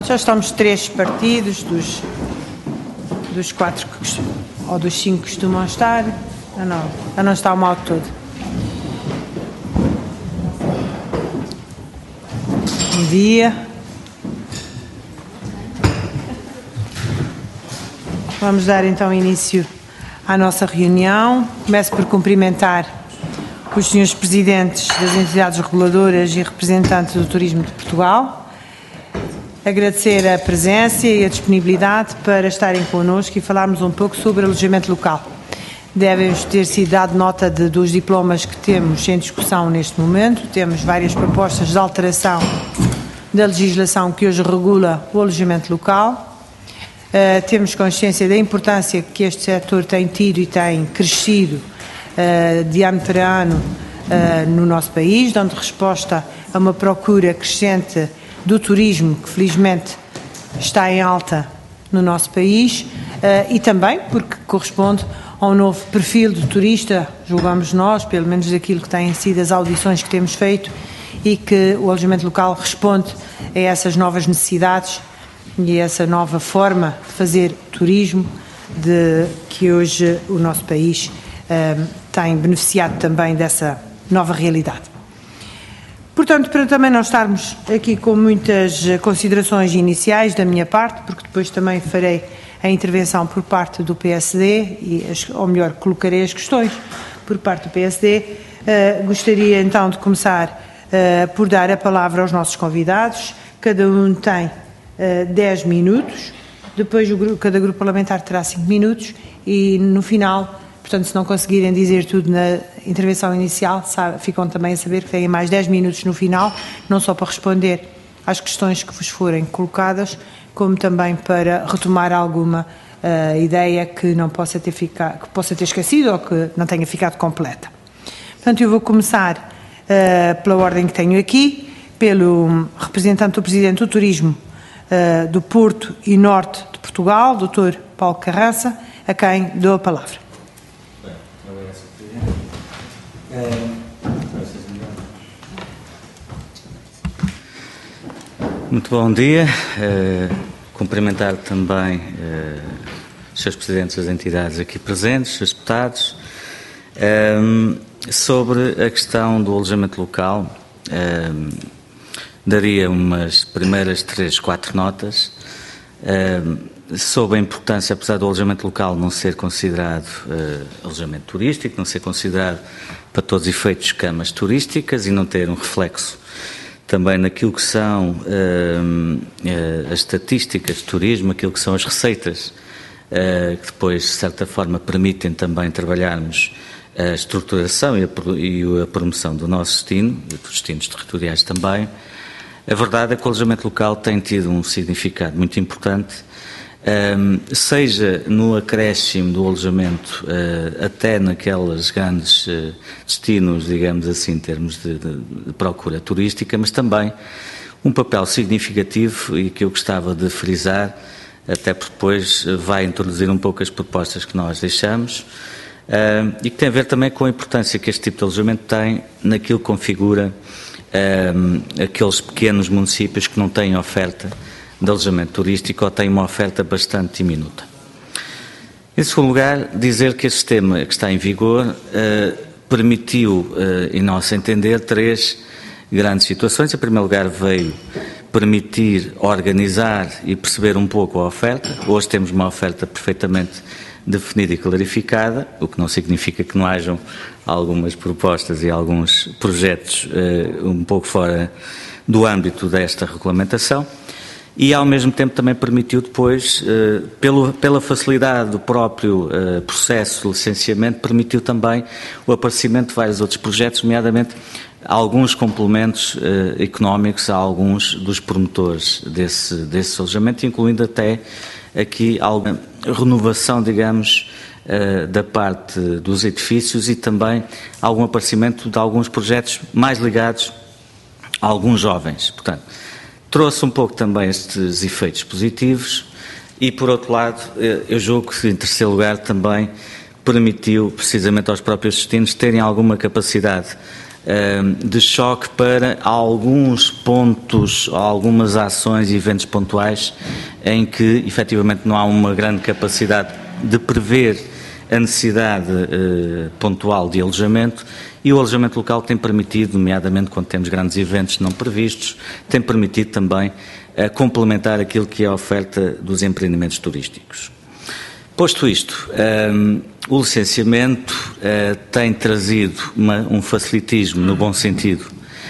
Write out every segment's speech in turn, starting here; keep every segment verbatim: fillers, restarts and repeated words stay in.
Já estamos três partidos dos, dos quatro que, ou dos cinco que costumam estar. Ah, não, ah, não está o mal todo. Bom dia. Vamos dar então início à nossa reunião. Começo por cumprimentar os senhores presidentes das entidades reguladoras e representantes do turismo de Portugal. Agradecer a presença e a disponibilidade para estarem connosco e falarmos um pouco sobre alojamento local. Devem ter sido dado nota de, dos diplomas que temos em discussão neste momento. Temos várias propostas de alteração da legislação que hoje regula o alojamento local. Uh, temos consciência da importância que este setor tem tido e tem crescido uh, de ano para ano uh, no nosso país, dando resposta a uma procura crescente do turismo, que felizmente está em alta no nosso país, uh, e também porque corresponde a um novo perfil do turista, julgamos nós, pelo menos daquilo que têm sido as audições que temos feito, e que o alojamento local responde a essas novas necessidades e a essa nova forma de fazer turismo de, que hoje o nosso país um, tem beneficiado também dessa nova realidade. Portanto, para também não estarmos aqui com muitas considerações iniciais da minha parte, porque depois também farei a intervenção por parte do P S D, e as, ou melhor, colocarei as questões por parte do P S D, uh, gostaria então de começar uh, por dar a palavra aos nossos convidados. Cada um tem uh, dez minutos, depois o grupo, cada grupo parlamentar terá cinco minutos e no final, portanto, se não conseguirem dizer tudo na intervenção inicial, sabe, ficam também a saber que têm mais dez minutos no final, não só para responder às questões que vos forem colocadas, como também para retomar alguma uh, ideia que não possa ter ficado, que possa ter esquecido ou que não tenha ficado completa. Portanto, eu vou começar uh, pela ordem que tenho aqui, pelo representante do Presidente do Turismo uh, do Porto e Norte de Portugal, doutor Paulo Carrança, a quem dou a palavra. Muito bom dia. Uh, cumprimentar também uh, os seus presidentes das entidades aqui presentes, os seus deputados. Um, sobre a questão do alojamento local, um, daria umas primeiras três, quatro notas. Um, sobre a importância, apesar do alojamento local não ser considerado uh, alojamento turístico, não ser considerado para todos os efeitos camas turísticas e não ter um reflexo também naquilo que são uh, uh, as estatísticas de turismo, aquilo que são as receitas, uh, que depois, de certa forma, permitem também trabalharmos a estruturação e a, e a promoção do nosso destino, e dos destinos territoriais também. A verdade é que o alojamento local tem tido um significado muito importante, um, seja no acréscimo do alojamento, uh, até naquelas grandes uh, destinos, digamos assim, em termos de, de, de procura turística, mas também um papel significativo e que eu gostava de frisar, até porque depois vai introduzir um pouco as propostas que nós deixamos, uh, e que tem a ver também com a importância que este tipo de alojamento tem naquilo que configura uh, aqueles pequenos municípios que não têm oferta de alojamento turístico ou tem uma oferta bastante diminuta. Em segundo lugar, dizer que este sistema que está em vigor eh, permitiu, eh, em nosso entender, três grandes situações. Em primeiro lugar, veio permitir organizar e perceber um pouco a oferta. Hoje temos uma oferta perfeitamente definida e clarificada, o que não significa que não hajam algumas propostas e alguns projetos eh, um pouco fora do âmbito desta regulamentação. E, ao mesmo tempo, também permitiu depois, eh, pelo, pela facilidade do próprio eh, processo de licenciamento, permitiu também o aparecimento de vários outros projetos, nomeadamente alguns complementos eh, económicos a alguns dos promotores desse, desse alojamento, incluindo até aqui alguma renovação, digamos, eh, da parte dos edifícios e também algum aparecimento de alguns projetos mais ligados a alguns jovens. Portanto, trouxe um pouco também estes efeitos positivos e, por outro lado, eu julgo que, em terceiro lugar, também permitiu, precisamente aos próprios destinos, terem alguma capacidade de choque para alguns pontos, algumas ações e eventos pontuais em que efetivamente não há uma grande capacidade de prever a necessidade eh, pontual de alojamento, e o alojamento local tem permitido, nomeadamente quando temos grandes eventos não previstos, tem permitido também eh, complementar aquilo que é a oferta dos empreendimentos turísticos. Posto isto, um, o licenciamento uh, tem trazido uma, um facilitismo, no bom sentido,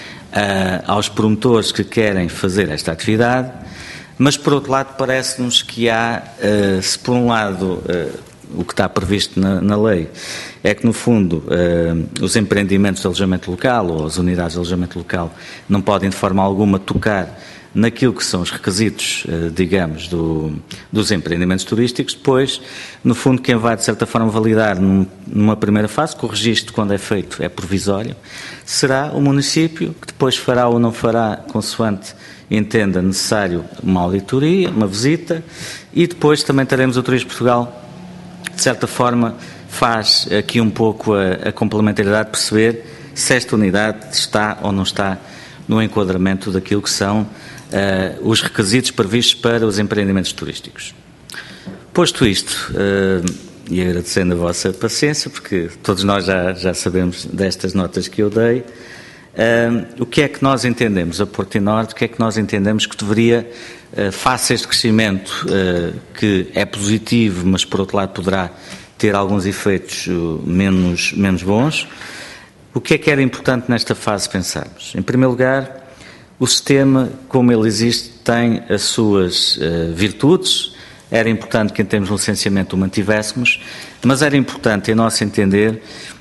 uh, aos promotores que querem fazer esta atividade, mas, por outro lado, parece-nos que há, uh, se por um lado, uh, o que está previsto na, na lei é que, no fundo, uh, os empreendimentos de alojamento local ou as unidades de alojamento local não podem, de forma alguma, tocar naquilo que são os requisitos, digamos, do, dos empreendimentos turísticos. Depois, no fundo, quem vai, de certa forma, validar num, numa primeira fase, que o registro, quando é feito, é provisório, será o município, que depois fará ou não fará, consoante entenda necessário, uma auditoria, uma visita, e depois também teremos o Turismo de Portugal, de certa forma, faz aqui um pouco a, a complementaridade de perceber se esta unidade está ou não está no enquadramento daquilo que são Uh, os requisitos previstos para os empreendimentos turísticos. Posto isto, uh, e agradecendo a vossa paciência, porque todos nós já, já sabemos destas notas que eu dei, uh, o que é que nós entendemos a Porto e Norte, o que é que nós entendemos que deveria, uh, face a este crescimento, uh, que é positivo, mas por outro lado poderá ter alguns efeitos uh, menos, menos bons, o que é que era importante nesta fase pensarmos? Em primeiro lugar, o sistema, como ele existe, tem as suas uh, virtudes. Era importante que, em termos de licenciamento, o mantivéssemos, mas era importante, em nosso entender,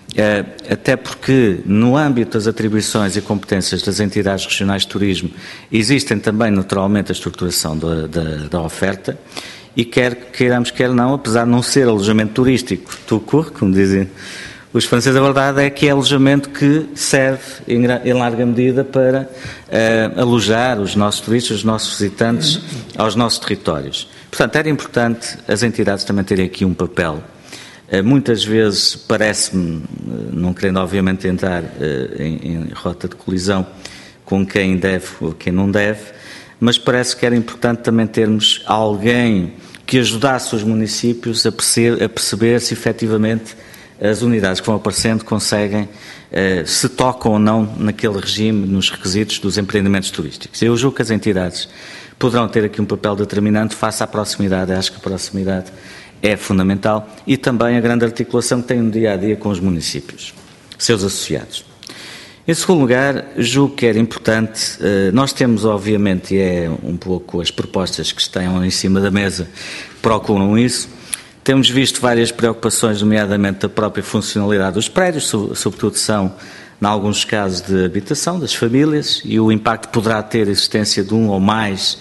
uh, até porque, no âmbito das atribuições e competências das entidades regionais de turismo, existem também, naturalmente, a estruturação da, da, da oferta, e quer queiramos, quer não, apesar de não ser alojamento turístico, tout court, como dizem os franceses, a verdade é que é alojamento que serve, em, em larga medida, para uh, alojar os nossos turistas, os nossos visitantes aos nossos territórios. Portanto, era importante as entidades também terem aqui um papel. Uh, muitas vezes parece-me, uh, não querendo obviamente entrar uh, em, em rota de colisão com quem deve ou quem não deve, mas parece que era importante também termos alguém que ajudasse os municípios a perceber, a perceber se efetivamente as unidades que vão aparecendo conseguem, eh, se tocam ou não naquele regime, nos requisitos dos empreendimentos turísticos. Eu julgo que as entidades poderão ter aqui um papel determinante face à proximidade. Acho que a proximidade é fundamental, e também a grande articulação que tem no dia-a-dia com os municípios, seus associados. Em segundo lugar, julgo que era importante, eh, nós temos obviamente, e é um pouco as propostas que estão em cima da mesa, procuram isso. Temos visto várias preocupações, nomeadamente da própria funcionalidade dos prédios, sobretudo são, em alguns casos, de habitação das famílias, e o impacto que poderá ter a existência de um ou mais,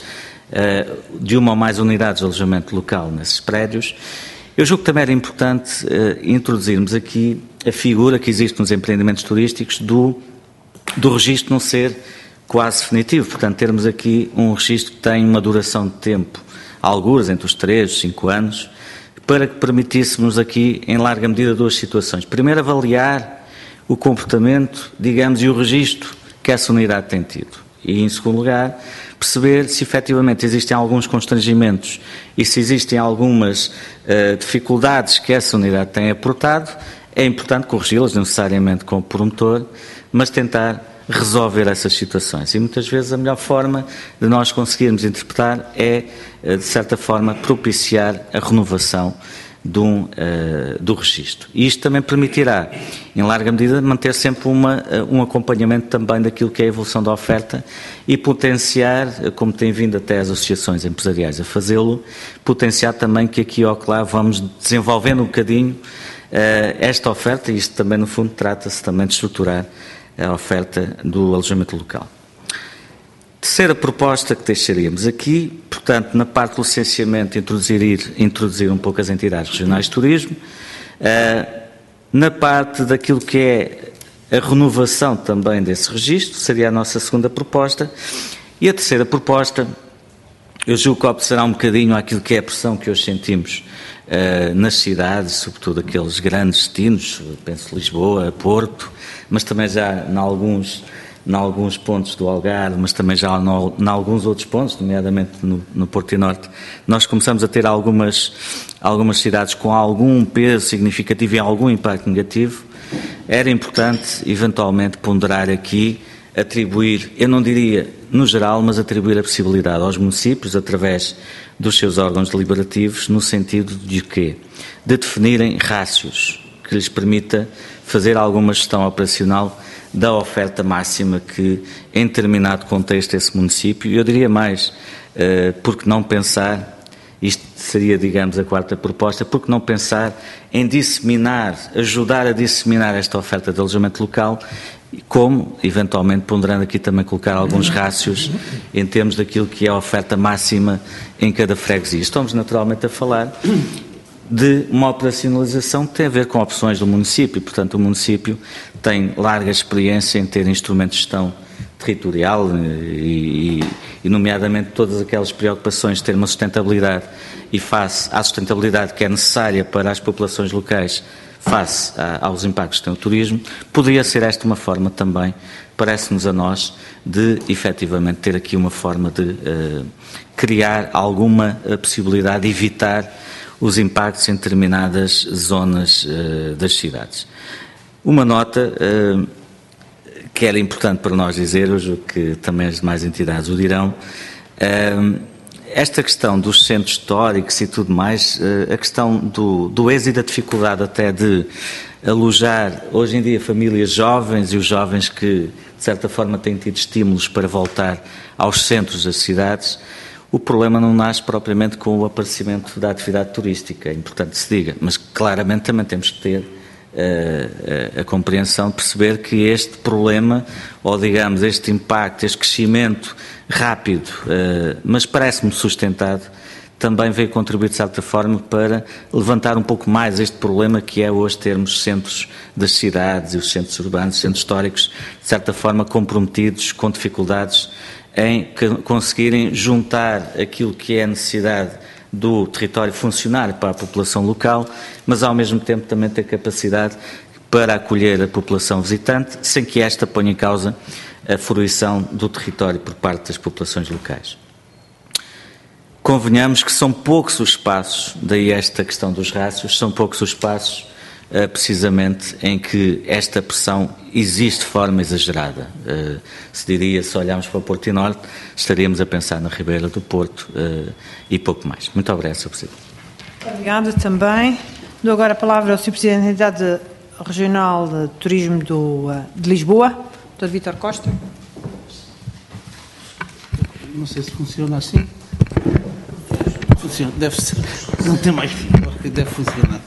de uma ou mais unidades de alojamento local nesses prédios. Eu julgo que também era importante introduzirmos aqui a figura que existe nos empreendimentos turísticos do, do registro não ser quase definitivo, portanto, termos aqui um registro que tem uma duração de tempo, algures entre os três e cinco anos, para que permitíssemos aqui, em larga medida, duas situações. Primeiro, avaliar o comportamento, digamos, e o registro que essa unidade tem tido. E, em segundo lugar, perceber se efetivamente existem alguns constrangimentos e se existem algumas uh, dificuldades que essa unidade tem aportado. É importante corrigi-las, necessariamente com o promotor, mas tentar resolver essas situações. E muitas vezes a melhor forma de nós conseguirmos interpretar é, de certa forma, propiciar a renovação de um, uh, do registro. E isto também permitirá, em larga medida, manter sempre uma, uh, um acompanhamento também daquilo que é a evolução da oferta e potenciar, como tem vindo até as associações empresariais a fazê-lo, potenciar também que aqui ou lá vamos desenvolvendo um bocadinho uh, esta oferta, e isto também, no fundo, trata-se também de estruturar a oferta do alojamento local. Terceira proposta que deixaríamos aqui, portanto, na parte do licenciamento, introduzir, introduzir um pouco as entidades regionais de turismo, uh, na parte daquilo que é a renovação também desse registro, seria a nossa segunda proposta, e a terceira proposta, eu julgo que obedecerá um bocadinho àquilo que é a pressão que hoje sentimos nas cidades, sobretudo aqueles grandes destinos, penso Lisboa, Porto, mas também já em alguns, em alguns pontos do Algarve, mas também já em alguns outros pontos, nomeadamente no, no Porto e Norte, nós começamos a ter algumas, algumas cidades com algum peso significativo e algum impacto negativo. Era importante, eventualmente, ponderar aqui, atribuir, eu não diria no geral, mas atribuir a possibilidade aos municípios, através dos seus órgãos deliberativos, no sentido de quê? De definirem rácios que lhes permita fazer alguma gestão operacional da oferta máxima que, em determinado contexto, esse município, eu diria mais, uh, porque não pensar, isto seria, digamos, a quarta proposta, porque não pensar em disseminar, ajudar a disseminar esta oferta de alojamento local, como, eventualmente, ponderando aqui também colocar alguns rácios em termos daquilo que é a oferta máxima em cada freguesia. Estamos naturalmente a falar de uma operacionalização que tem a ver com opções do município, portanto o município tem larga experiência em ter instrumentos de gestão territorial e, e nomeadamente todas aquelas preocupações de ter uma sustentabilidade e face à sustentabilidade que é necessária para as populações locais face a, aos impactos que tem o turismo, poderia ser esta uma forma também, parece-nos a nós, de efetivamente ter aqui uma forma de uh, criar alguma uh, possibilidade de evitar os impactos em determinadas zonas uh, das cidades. Uma nota uh, que era importante para nós dizer, hoje que também as demais entidades o dirão, uh, esta questão dos centros históricos e tudo mais, a questão do, do êxito e da dificuldade até de alojar, hoje em dia, famílias jovens e os jovens que, de certa forma, têm tido estímulos para voltar aos centros das cidades, o problema não nasce propriamente com o aparecimento da atividade turística, é importante que se diga, mas claramente também temos que ter a, a, a compreensão de perceber que este problema, ou digamos, este impacto, este crescimento rápido, uh, mas parece-me sustentado, também veio contribuir de certa forma para levantar um pouco mais este problema que é hoje termos centros das cidades e os centros urbanos, centros históricos, de certa forma comprometidos, com dificuldades em conseguirem juntar aquilo que é a necessidade do território funcionar para a população local, mas ao mesmo tempo também ter capacidade para acolher a população visitante, sem que esta ponha em causa a fruição do território por parte das populações locais. Convenhamos que são poucos os espaços, daí esta questão dos rácios, são poucos os espaços uh, precisamente em que esta pressão existe de forma exagerada. Uh, se diria, se olharmos para o Porto e Norte, estaríamos a pensar na Ribeira do Porto uh, e pouco mais. Muito obrigado, senhor Presidente. Obrigada também. Dou agora a palavra ao senhor Presidente da Entidade Regional de Turismo do, uh, de Lisboa, doutor Vítor Costa. Não sei se funciona assim. Funciona, deve ser. Não tem mais fio, deve funcionar.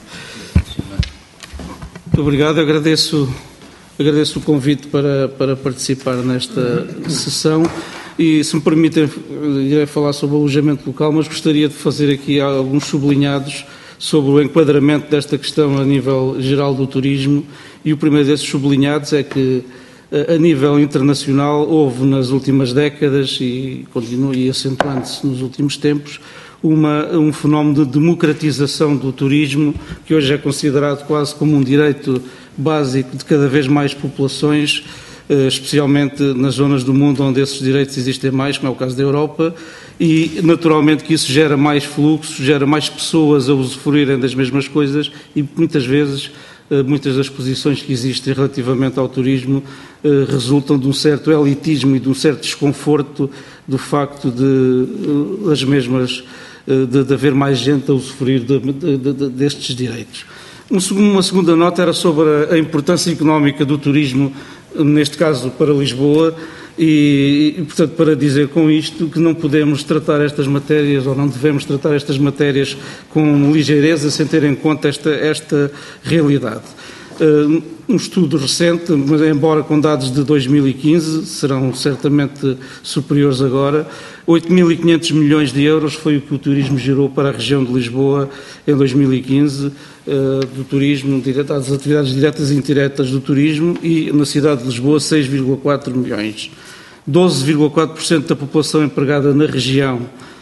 Muito obrigado, agradeço, agradeço o convite para, para participar nesta sessão e, se me permitem, irei falar sobre o alojamento local, mas gostaria de fazer aqui alguns sublinhados sobre o enquadramento desta questão a nível geral do turismo, e o primeiro desses sublinhados é que, a nível internacional, houve nas últimas décadas, e continua e acentuando-se nos últimos tempos, uma, um fenómeno de democratização do turismo, que hoje é considerado quase como um direito básico de cada vez mais populações, especialmente nas zonas do mundo onde esses direitos existem mais, como é o caso da Europa, e naturalmente que isso gera mais fluxo, gera mais pessoas a usufruírem das mesmas coisas e muitas vezes muitas das posições que existem relativamente ao turismo resultam de um certo elitismo e de um certo desconforto do facto de as mesmas de, de haver mais gente a usufruir de, de, de, destes direitos. Uma segunda nota era sobre a importância económica do turismo, neste caso para Lisboa, e, e, portanto, para dizer com isto que não podemos tratar estas matérias, ou não devemos tratar estas matérias com ligeireza, sem ter em conta esta, esta realidade. Uh, um estudo recente, mas embora com dados de dois mil e quinze, serão certamente superiores agora, oito mil e quinhentos milhões de euros foi o que o turismo gerou para a região de Lisboa em dois mil e quinze, uh, do turismo, das atividades diretas e indiretas do turismo, e na cidade de Lisboa seis vírgula quatro milhões. doze vírgula quatro por cento da população empregada na região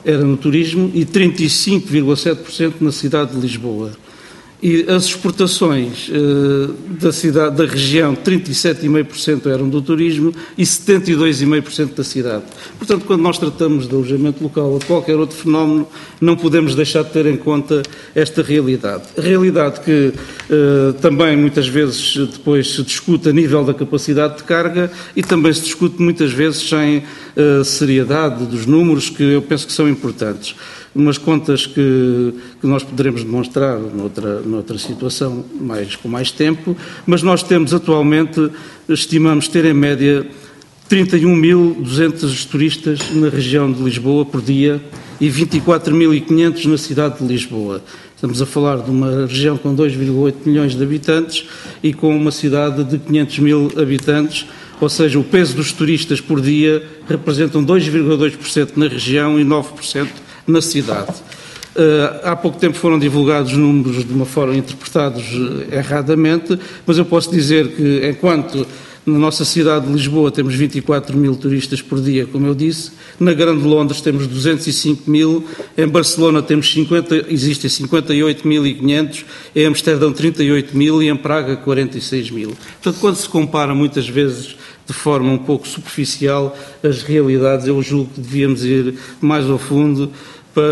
era no turismo e trinta e cinco vírgula sete por cento na cidade de Lisboa. E as exportações uh, da cidade, da região, trinta e sete vírgula cinco por cento eram do turismo e setenta e dois vírgula cinco por cento da cidade. Portanto, quando nós tratamos de alojamento local ou de qualquer outro fenómeno, não podemos deixar de ter em conta esta realidade. A realidade que uh, também muitas vezes depois se discute a nível da capacidade de carga e também se discute muitas vezes sem uh, seriedade dos números, que eu penso que são importantes. Umas contas que, que nós poderemos demonstrar noutra, noutra situação mais, com mais tempo, mas nós temos atualmente, estimamos ter em média trinta e um mil e duzentos turistas na região de Lisboa por dia e vinte e quatro mil e quinhentos na cidade de Lisboa. Estamos a falar de uma região com dois vírgula oito milhões de habitantes e com uma cidade de quinhentos mil habitantes, ou seja, o peso dos turistas por dia representam dois vírgula dois por cento na região e nove por cento na cidade. Uh, há pouco tempo foram divulgados números de uma forma interpretados uh, erradamente, mas eu posso dizer que enquanto na nossa cidade de Lisboa temos vinte e quatro mil turistas por dia, como eu disse, na Grande Londres temos duzentos e cinco mil, em Barcelona temos cinquenta, existem cinquenta e oito mil e quinhentos, em Amsterdão trinta e oito mil e em Praga quarenta e seis mil. Portanto, quando se compara muitas vezes de forma um pouco superficial as realidades, eu julgo que devíamos ir mais ao fundo para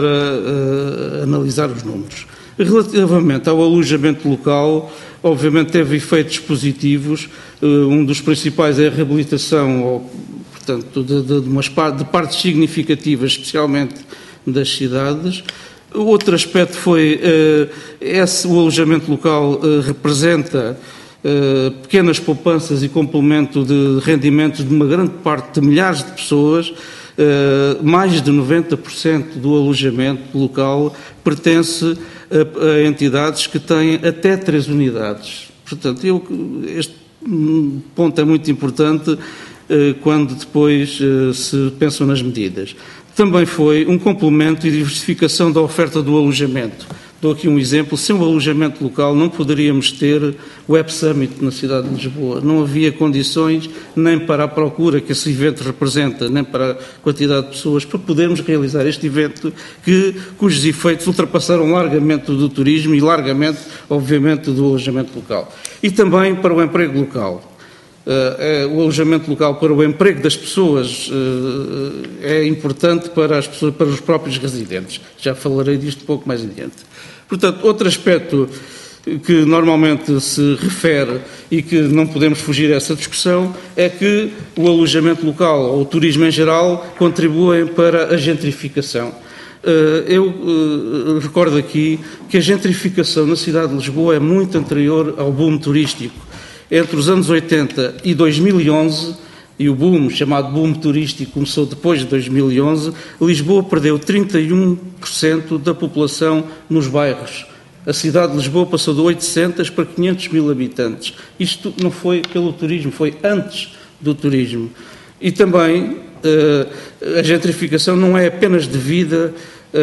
uh, analisar os números. Relativamente ao alojamento local, obviamente teve efeitos positivos. Uh, um dos principais é a reabilitação, ou, portanto, de, de, de, umas, de partes significativas, especialmente das cidades. Outro aspecto foi uh, esse, o alojamento local uh, representa uh, pequenas poupanças e complemento de rendimentos de uma grande parte de milhares de pessoas. Uh, mais de noventa por cento do alojamento local pertence a, a entidades que têm até três unidades. Portanto, eu, este ponto é muito importante uh, quando depois uh, se pensam nas medidas. Também foi um complemento e diversificação da oferta do alojamento. Dou aqui um exemplo. Sem o alojamento local não poderíamos ter o Web Summit na cidade de Lisboa. Não havia condições nem para a procura que esse evento representa, nem para a quantidade de pessoas, para podermos realizar este evento que, cujos efeitos ultrapassaram largamente o do turismo e largamente, obviamente, do alojamento local. E também para o emprego local. Uh, uh, o alojamento local para o emprego das pessoas uh, é importante para, as pessoas, para os próprios residentes. Já falarei disto um pouco mais adiante. Portanto, outro aspecto que normalmente se refere e que não podemos fugir a essa discussão é que o alojamento local ou o turismo em geral contribuem para a gentrificação. Eu recordo aqui que a gentrificação na cidade de Lisboa é muito anterior ao boom turístico. Entre os anos oitenta e dois mil e onze, e o boom, chamado boom turístico, começou depois de dois mil e onze, Lisboa perdeu trinta e um por cento da população nos bairros. A cidade de Lisboa passou de oitocentos para quinhentos mil habitantes. Isto não foi pelo turismo, foi antes do turismo. E também a gentrificação não é apenas devida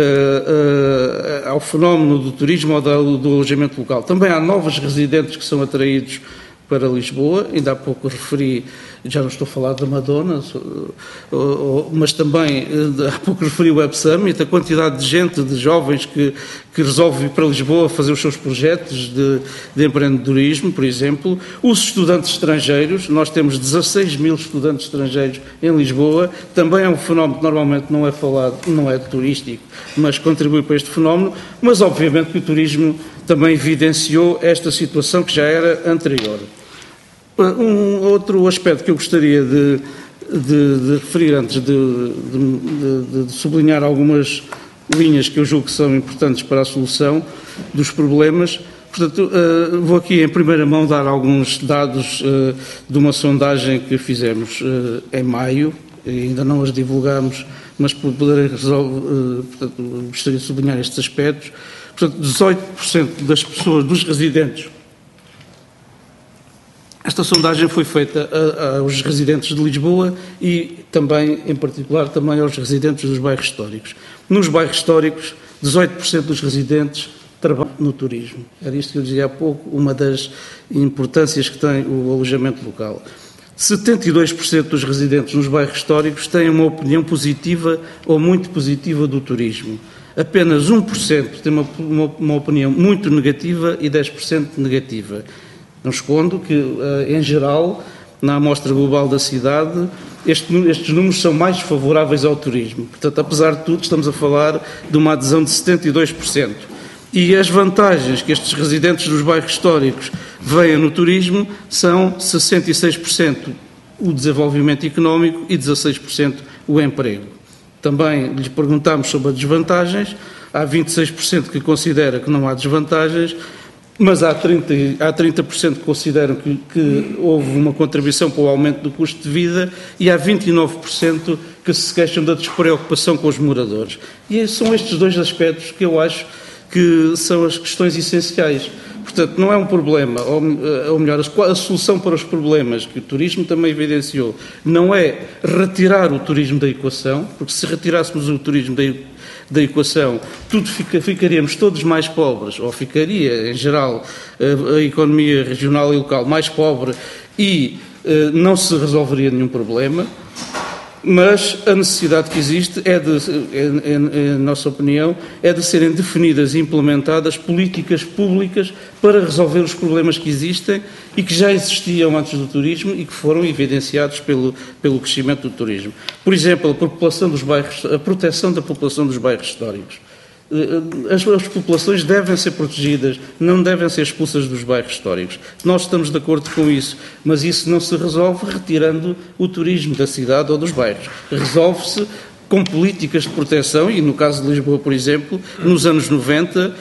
ao fenómeno do turismo ou do alojamento local. Também há novos residentes que são atraídos para Lisboa. Ainda há pouco referi, já não estou a falar da Madonna, mas também há pouco referi o Web Summit, a quantidade de gente, de jovens que, que resolve ir para Lisboa fazer os seus projetos de, de empreendedorismo, por exemplo. Os estudantes estrangeiros, nós temos dezasseis mil estudantes estrangeiros em Lisboa, também é um fenómeno que normalmente não é falado, não é turístico, mas contribui para este fenómeno, mas obviamente que o turismo também evidenciou esta situação que já era anterior. Um outro aspecto que eu gostaria de, de, de referir antes de, de, de sublinhar algumas linhas que eu julgo que são importantes para a solução dos problemas. Portanto, uh, vou aqui em primeira mão dar alguns dados uh, de uma sondagem que fizemos uh, em maio, e ainda não as divulgamos, mas por poder resolver, uh, portanto, gostaria de sublinhar estes aspectos. Portanto, dezoito por cento das pessoas, dos residentes. Esta sondagem foi feita a, a, aos residentes de Lisboa e também, em particular, também aos residentes dos bairros históricos. Nos bairros históricos, dezoito por cento dos residentes trabalham no turismo. Era isto que eu dizia há pouco, uma das importâncias que tem o alojamento local. setenta e dois por cento dos residentes nos bairros históricos têm uma opinião positiva ou muito positiva do turismo. Apenas um por cento tem uma, uma, uma opinião muito negativa e dez por cento negativa. Não escondo que, em geral, na amostra global da cidade, este, estes números são mais favoráveis ao turismo. Portanto, apesar de tudo, estamos a falar de uma adesão de setenta e dois por cento. E as vantagens que estes residentes dos bairros históricos veem no turismo são sessenta e seis por cento o desenvolvimento económico e dezasseis por cento o emprego. Também lhes perguntámos sobre as desvantagens. Há vinte e seis por cento que considera que não há desvantagens, mas há trinta, há trinta por cento que consideram que, que houve uma contribuição para o aumento do custo de vida e há vinte e nove por cento que se queixam da despreocupação com os moradores. E são estes dois aspectos que eu acho que são as questões essenciais. Portanto, não é um problema, ou, ou melhor, a solução para os problemas que o turismo também evidenciou não é retirar o turismo da equação, porque se retirássemos o turismo da equação, da equação, tudo fica, ficaríamos todos mais pobres, ou ficaria, em geral, a, a economia regional e local mais pobre e uh, não se resolveria nenhum problema, mas a necessidade que existe é de, em, em, em nossa opinião, é de serem definidas e implementadas políticas públicas para resolver os problemas que existem e que já existiam antes do turismo e que foram evidenciados pelo, pelo crescimento do turismo. Por exemplo, a população dos bairros, a proteção da população dos bairros históricos. As, as populações devem ser protegidas, não devem ser expulsas dos bairros históricos. Nós estamos de acordo com isso, mas isso não se resolve retirando o turismo da cidade ou dos bairros. Resolve-se com políticas de proteção e, no caso de Lisboa, por exemplo, nos anos noventa,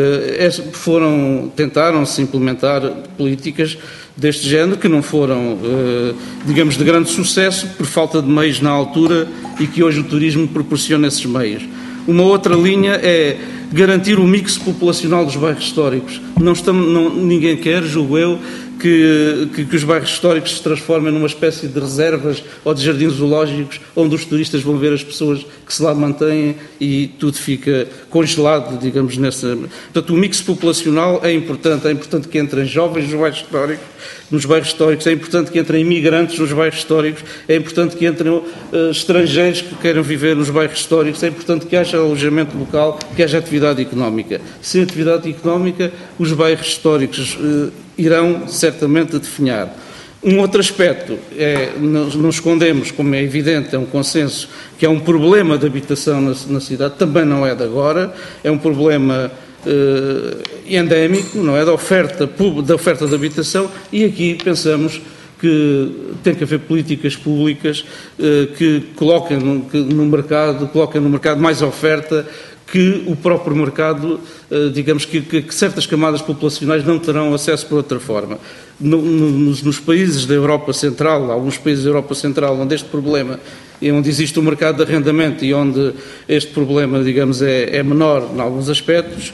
foram, tentaram-se implementar políticas deste género que não foram, digamos, de grande sucesso por falta de meios na altura e que hoje o turismo proporciona esses meios. Uma outra linha é garantir o mix populacional dos bairros históricos. Não estamos, não, ninguém quer, julgo eu, que, que, que os bairros históricos se transformem numa espécie de reservas ou de jardins zoológicos onde os turistas vão ver as pessoas que se lá mantêm e tudo fica congelado, digamos, nessa... Portanto, o mix populacional é importante. É importante que entrem jovens nos bairros históricos, nos bairros históricos, é importante que entrem imigrantes nos bairros históricos, é importante que entrem uh, estrangeiros que queiram viver nos bairros históricos, é importante que haja alojamento local, que haja atividade económica. Sem atividade económica, os bairros históricos uh, irão certamente definhar. Um outro aspecto, é, não, não escondemos, como é evidente, é um consenso, que é um problema de habitação na, na cidade, também não é de agora, é um problema uh, endémico, não é, da oferta, da oferta de habitação, e aqui pensamos que tem que haver políticas públicas uh, que coloquem no, que no mercado, coloquem no mercado mais oferta, que o próprio mercado, digamos que, que, que certas camadas populacionais não terão acesso por outra forma. No, no, nos, nos países da Europa Central, alguns países da Europa Central, onde este problema, onde existe um mercado de arrendamento e onde este problema, digamos, é, é menor em alguns aspectos,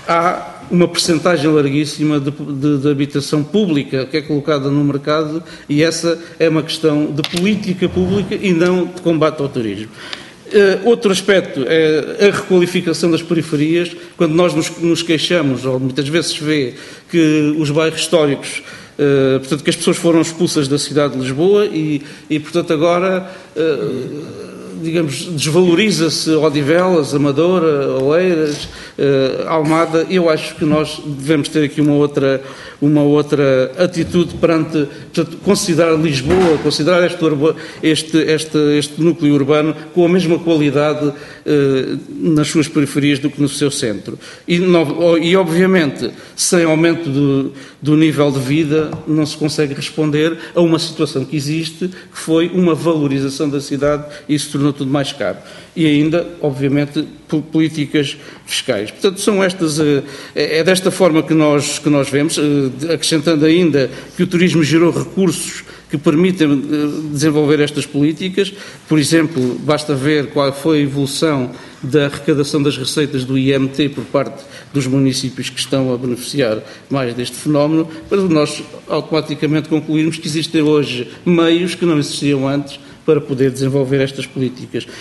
há uma percentagem larguíssima de, de, de habitação pública que é colocada no mercado e essa é uma questão de política pública e não de combate ao turismo. Uh, outro aspecto é a requalificação das periferias. Quando nós nos, nos queixamos, ou muitas vezes se vê que os bairros históricos, uh, portanto, que as pessoas foram expulsas da cidade de Lisboa e, e portanto, agora, uh, digamos, desvaloriza-se Odivelas, Amadora, Oeiras, uh, Almada. Eu acho que nós devemos ter aqui uma outra, uma outra atitude perante, portanto, considerar Lisboa, considerar este, este, este, este núcleo urbano com a mesma qualidade eh, nas suas periferias do que no seu centro. E, no, e obviamente, sem aumento do, do nível de vida, não se consegue responder a uma situação que existe, que foi uma valorização da cidade e isso tornou tudo mais caro. E ainda, obviamente, políticas fiscais. Portanto, são estas, é desta forma que nós, que nós vemos, acrescentando ainda que o turismo gerou recursos que permitem desenvolver estas políticas. Por exemplo, basta ver qual foi a evolução da arrecadação das receitas do I M T por parte dos municípios que estão a beneficiar mais deste fenómeno, para nós automaticamente concluirmos que existem hoje meios que não existiam antes para poder desenvolver estas políticas.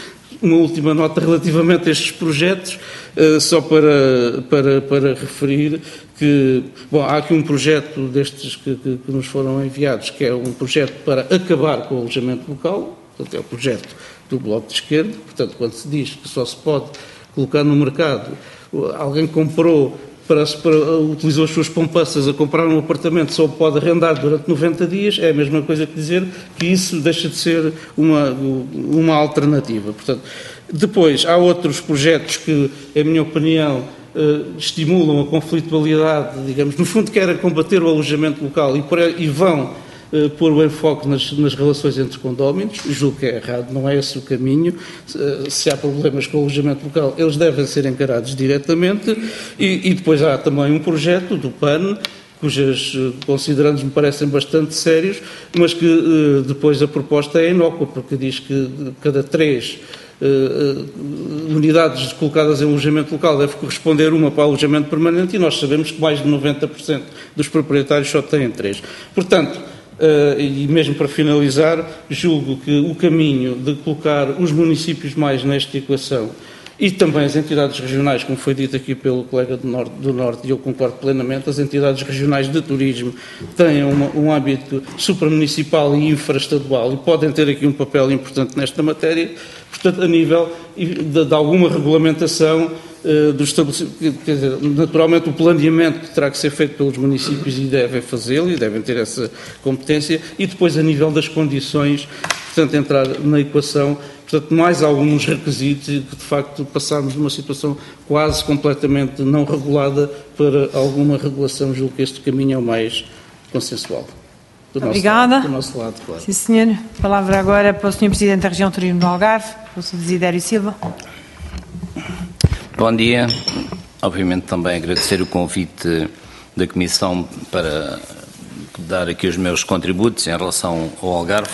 uma última nota relativamente a estes projetos, só para, para, para referir que, bom, há aqui um projeto destes que, que, que nos foram enviados, que é um projeto para acabar com o alojamento local, portanto é o projeto do Bloco de Esquerda, portanto quando se diz que só se pode colocar no mercado, alguém comprou, para, para, utilizou as suas poupanças a comprar um apartamento, só pode arrendar durante noventa dias, é a mesma coisa que dizer que isso deixa de ser uma, uma alternativa. Portanto, depois, há outros projetos que, em minha opinião, eh, estimulam a conflitualidade, digamos, no fundo querem combater o alojamento local e, por, e vão eh, pôr o enfoque nas, nas relações entre condóminos. Julgo que é errado, não é esse o caminho. Se, se há problemas com o alojamento local, eles devem ser encarados diretamente. E, e depois há também um projeto do P A N, cujos considerandos me parecem bastante sérios, mas que eh, depois a proposta é inócua, porque diz que cada três Uh, unidades colocadas em alojamento local deve corresponder uma para alojamento permanente e nós sabemos que mais de noventa por cento dos proprietários só têm três. Portanto, uh, e mesmo para finalizar, julgo que o caminho de colocar os municípios mais nesta equação e também as entidades regionais, como foi dito aqui pelo colega do Norte, do Norte e eu concordo plenamente, as entidades regionais de turismo têm uma, um âmbito supramunicipal e infraestadual e podem ter aqui um papel importante nesta matéria. Portanto, a nível de, de alguma regulamentação uh, do estabelecimento, quer dizer, naturalmente o planeamento terá que ser feito pelos municípios e devem fazê-lo e devem ter essa competência, e depois a nível das condições, portanto, entrar na equação, portanto, mais alguns requisitos e que, de facto, passarmos de uma situação quase completamente não regulada para alguma regulação. Julgo que este caminho é o mais consensual. Do nosso Obrigada. Lado, do nosso lado, claro. Sim, senhor. Palavra agora para o senhor Presidente da Região Turismo do Algarve, o senhor Desidério Silva. Bom dia. Obviamente também agradecer o convite da Comissão para dar aqui os meus contributos em relação ao Algarve.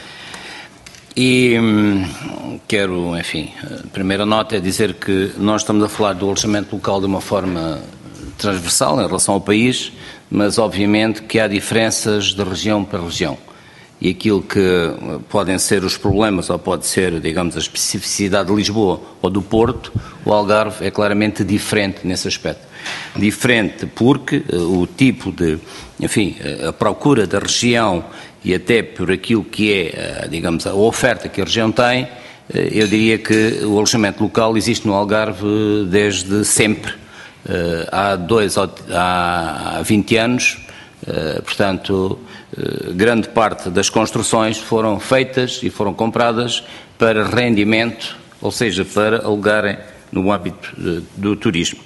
E hum, quero, enfim, a primeira nota é dizer que nós estamos a falar do alojamento local de uma forma transversal em relação ao país, mas obviamente que há diferenças de região para região. E aquilo que podem ser os problemas, ou pode ser, digamos, a especificidade de Lisboa ou do Porto, o Algarve é claramente diferente nesse aspecto. Diferente porque o tipo de, enfim, a procura da região e até por aquilo que é, digamos, a oferta que a região tem, eu diria que o alojamento local existe no Algarve desde sempre. Há dois, há vinte anos, portanto, grande parte das construções foram feitas e foram compradas para rendimento, ou seja, para alugarem no âmbito do turismo.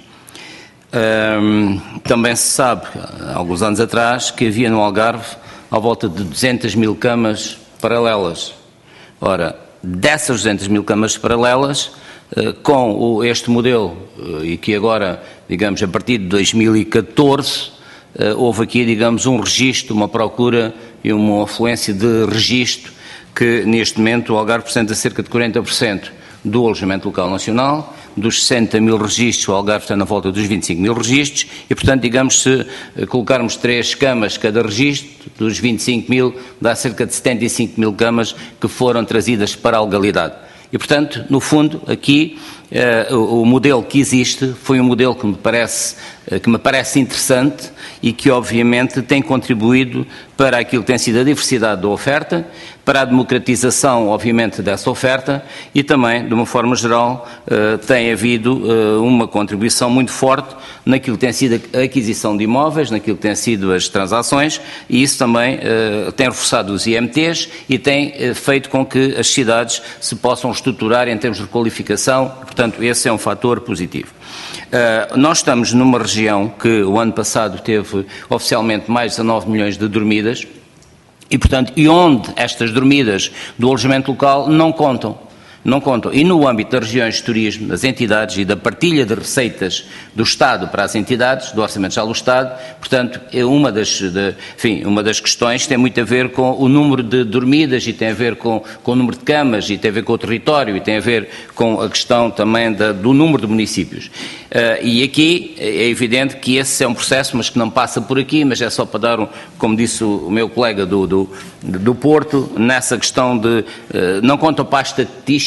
Também se sabe, há alguns anos atrás, que havia no Algarve à volta de duzentas mil camas paralelas. Ora, dessas duzentas mil camas paralelas, com este modelo, e que agora, digamos, a partir de dois mil e catorze, houve aqui, digamos, um registro, uma procura e uma afluência de registro que, neste momento, o Algarve representa cerca de quarenta por cento do alojamento local nacional. Dos sessenta mil registros, o Algarve está na volta dos vinte e cinco mil registros e, portanto, digamos, se colocarmos três camas cada registro, dos vinte e cinco mil, dá cerca de setenta e cinco mil camas que foram trazidas para a legalidade. E, portanto, no fundo, aqui, uh, o, o modelo que existe foi um modelo que me parece, uh, que me parece interessante e que, obviamente, tem contribuído para aquilo que tem sido a diversidade da oferta, para a democratização, obviamente, dessa oferta e também, de uma forma geral, uh, tem havido uh, uma contribuição muito forte naquilo que tem sido a aquisição de imóveis, naquilo que tem sido as transações, e isso também uh, tem reforçado os I M Ts e tem uh, feito com que as cidades se possam estruturar em termos de qualificação, portanto, esse é um fator positivo. Uh, nós estamos numa região que o ano passado teve oficialmente mais de dezanove milhões de dormidas e, portanto, e onde estas dormidas do alojamento local não contam. Não contam. E no âmbito das regiões de turismo, das entidades e da partilha de receitas do Estado para as entidades, do Orçamento Geral do Estado, portanto, é uma das, de, enfim, uma das questões tem muito a ver com o número de dormidas e tem a ver com, com o número de camas e tem a ver com o território e tem a ver com a questão também da, do número de municípios. Uh, e aqui é evidente que esse é um processo, mas que não passa por aqui, mas é só para dar, um, como disse o, o meu colega do, do, do Porto, nessa questão de, uh, não conta para a estatística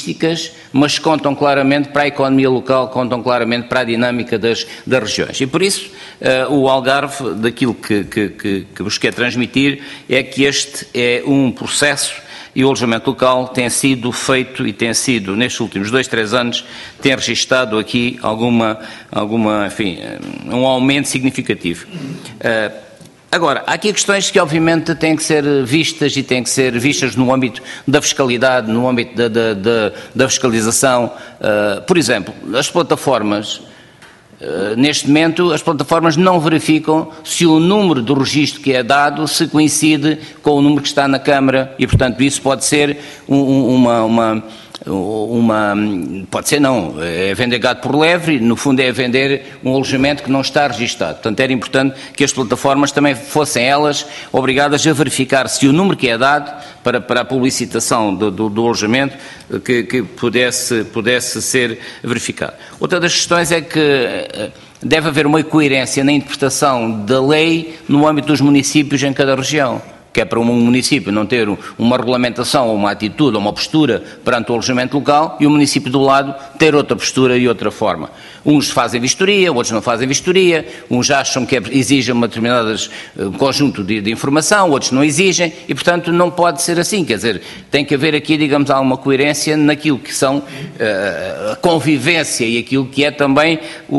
turísticas, mas contam claramente para a economia local, contam claramente para a dinâmica das, das regiões. E por isso, uh, o Algarve, daquilo que, que, que, que vos quer transmitir, é que este é um processo e o alojamento local tem sido feito e tem sido, nestes últimos dois, três anos, tem registado aqui alguma, alguma, enfim, um aumento significativo. Uh, Agora, há aqui questões que obviamente têm que ser vistas e têm que ser vistas no âmbito da fiscalidade, no âmbito da, da, da, da fiscalização. Uh, por exemplo, as plataformas, uh, neste momento, as plataformas não verificam se o número do registro que é dado se coincide com o número que está na Câmara e, portanto, isso pode ser um, uma... uma Uma, pode ser não, é vender gado por lebre, no fundo é vender um alojamento que não está registado. Portanto, era importante que as plataformas também fossem elas obrigadas a verificar se o número que é dado para, para a publicitação do, do, do alojamento que, que pudesse, pudesse ser verificado. Outra das questões é que deve haver uma coerência na interpretação da lei no âmbito dos municípios em cada região, que é para um município não ter uma regulamentação ou uma atitude ou uma postura perante o alojamento local e o município do lado ter outra postura e outra forma. Uns fazem vistoria, outros não fazem vistoria, uns acham que exigem um determinado conjunto de, de informação, outros não exigem e, portanto, não pode ser assim. Quer dizer, tem que haver aqui, digamos, alguma coerência naquilo que são uh, a convivência e aquilo que é também o,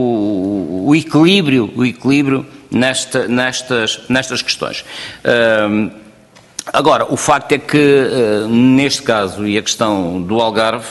o, o equilíbrio, o equilíbrio Nesta, nestas, nestas questões. Uh, agora, o facto é que, uh, neste caso, e a questão do Algarve,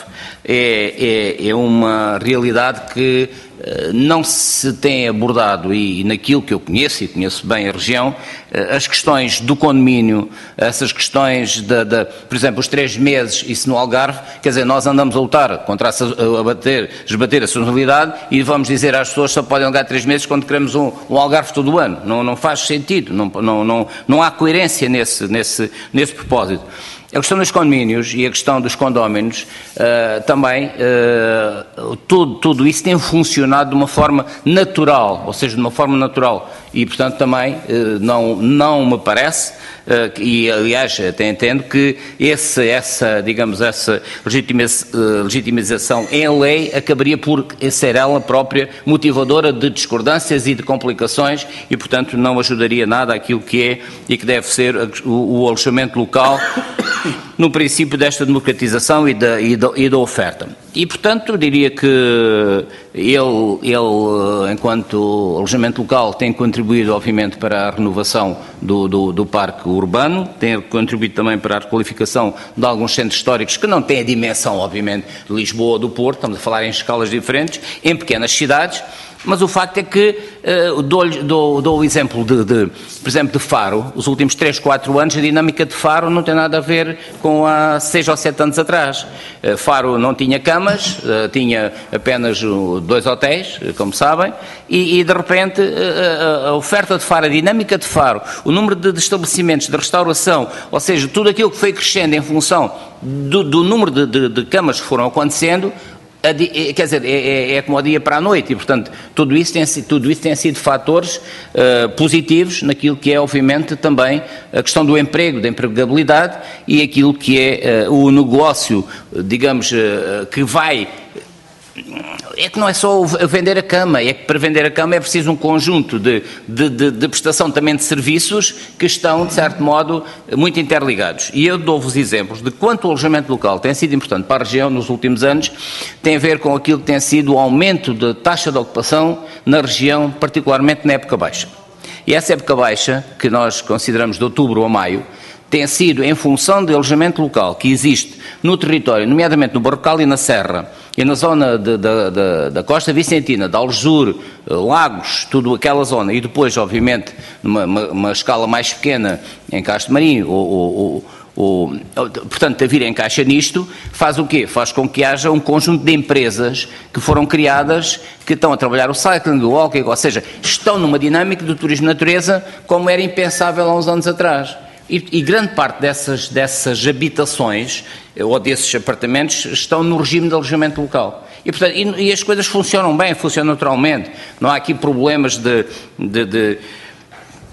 é, é, é uma realidade que uh, não se tem abordado, e, e naquilo que eu conheço, e conheço bem a região, uh, as questões do condomínio, essas questões, de, de, por exemplo, os três meses, isso no Algarve, quer dizer, nós andamos a lutar contra a, a bater, esbater a sazonalidade e vamos dizer às pessoas que só podem alugar três meses quando queremos um, um Algarve todo o ano. Não, não faz sentido, não, não, não, não há coerência nesse, nesse, nesse propósito. A questão dos condomínios e a questão dos condóminos uh, também, uh, tudo, tudo isso tem funcionado de uma forma natural, ou seja, de uma forma natural e, portanto, também uh, não, não me parece, uh, e aliás até entendo que esse, essa, digamos, essa legitimização em lei acabaria por ser ela própria motivadora de discordâncias e de complicações e, portanto, não ajudaria nada àquilo que é e que deve ser o, o alojamento local no princípio desta democratização e da, e da, e da oferta. E, portanto, diria que ele, ele, enquanto alojamento local, tem contribuído, obviamente, para a renovação do, do, do parque urbano, tem contribuído também para a requalificação de alguns centros históricos que não têm a dimensão, obviamente, de Lisboa ou do Porto, estamos a falar em escalas diferentes, em pequenas cidades. Mas o facto é que uh, dou, dou, dou o exemplo de, de, por exemplo, de Faro. Os últimos três, quatro anos, a dinâmica de Faro não tem nada a ver com há seis ou sete anos atrás. Uh, Faro não tinha camas, uh, tinha apenas uh, dois hotéis, uh, como sabem, e, e de repente uh, a, a oferta de Faro, a dinâmica de Faro, o número de, de estabelecimentos de restauração, ou seja, tudo aquilo que foi crescendo em função do, do número de, de, de camas que foram acontecendo, quer dizer, é, é como ao dia para a noite e, portanto, tudo isso tem, tudo isso tem sido fatores uh, positivos naquilo que é, obviamente, também a questão do emprego, da empregabilidade e aquilo que é uh, o negócio, digamos, uh, que vai... É que não é só vender a cama, é que para vender a cama é preciso um conjunto de, de, de, de prestação também de serviços que estão, de certo modo, muito interligados. E eu dou-vos exemplos de quanto o alojamento local tem sido importante para a região nos últimos anos, tem a ver com aquilo que tem sido o aumento da taxa de ocupação na região, particularmente na época baixa. E essa época baixa, que nós consideramos de outubro a maio, tem sido em função do alojamento local que existe no território, nomeadamente no Barrocal e na Serra, e na zona de, de, de, da Costa Vicentina, de Aljur, Lagos, tudo aquela zona, e depois, obviamente, numa uma, uma escala mais pequena em Castro Marinho, ou, ou, ou, ou, portanto, a vir encaixa nisto, faz o quê? Faz com que haja um conjunto de empresas que foram criadas, que estão a trabalhar o cycling, o walking, ou seja, estão numa dinâmica do turismo de natureza como era impensável há uns anos atrás. E, e grande parte dessas, dessas habitações ou desses apartamentos estão no regime de alojamento local. E, portanto, e, e as coisas funcionam bem, funcionam naturalmente. Não há aqui problemas de, de, de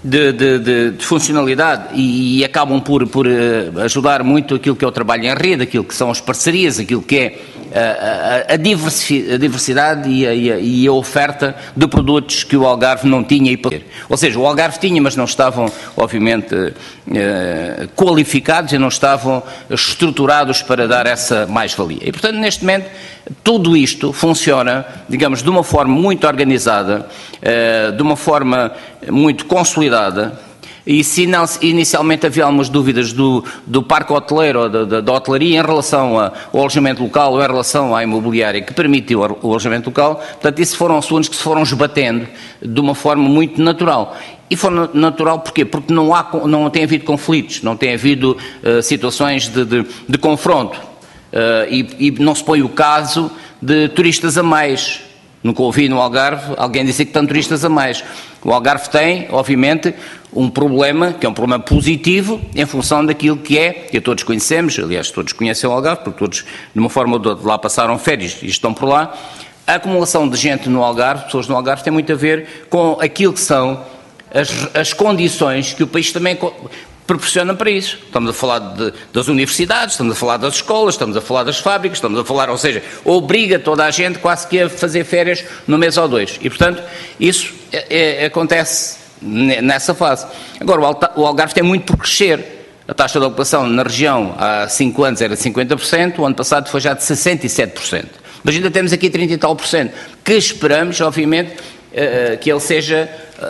de, de, de, de funcionalidade e, e acabam por, por ajudar muito aquilo que é o trabalho em rede, aquilo que são as parcerias, aquilo que é a, a, a diversidade e a, e, a, e a oferta de produtos que o Algarve não tinha e poder. Ou seja, o Algarve tinha, mas não estavam, obviamente, qualificados e não estavam estruturados para dar essa mais-valia. E, portanto, neste momento, tudo isto funciona, digamos, de uma forma muito organizada, de uma forma muito consolidada, e se não, inicialmente havia algumas dúvidas do, do parque hoteleiro ou da, da, da hotelaria em relação ao alojamento local ou em relação à imobiliária que permitiu o alojamento local, portanto, isso foram assuntos que se foram esbatendo de uma forma muito natural. E foi natural porquê? Porque não, há, não tem havido conflitos, não tem havido uh, situações de, de, de confronto. Uh, e, e não se põe o caso de turistas a mais. Nunca ouvi no Algarve alguém dizer que estão turistas a mais. O Algarve tem, obviamente, um problema, que é um problema positivo, em função daquilo que é, que todos conhecemos, aliás, todos conhecem o Algarve, porque todos, de uma forma ou de outra, lá passaram férias e estão por lá. A acumulação de gente no Algarve, pessoas no Algarve, tem muito a ver com aquilo que são as, as condições que o país também proporciona para isso. Estamos a falar de, das universidades, estamos a falar das escolas, estamos a falar das fábricas, estamos a falar, ou seja, obriga toda a gente quase que a fazer férias no mês ou dois. E, portanto, isso é, é, acontece nessa fase. Agora, o Algarve tem muito por crescer. A taxa de ocupação na região há cinco anos era de cinquenta por cento, o ano passado foi já de sessenta e sete por cento. Mas ainda temos aqui trinta e tal por cento, que esperamos, obviamente, que ele seja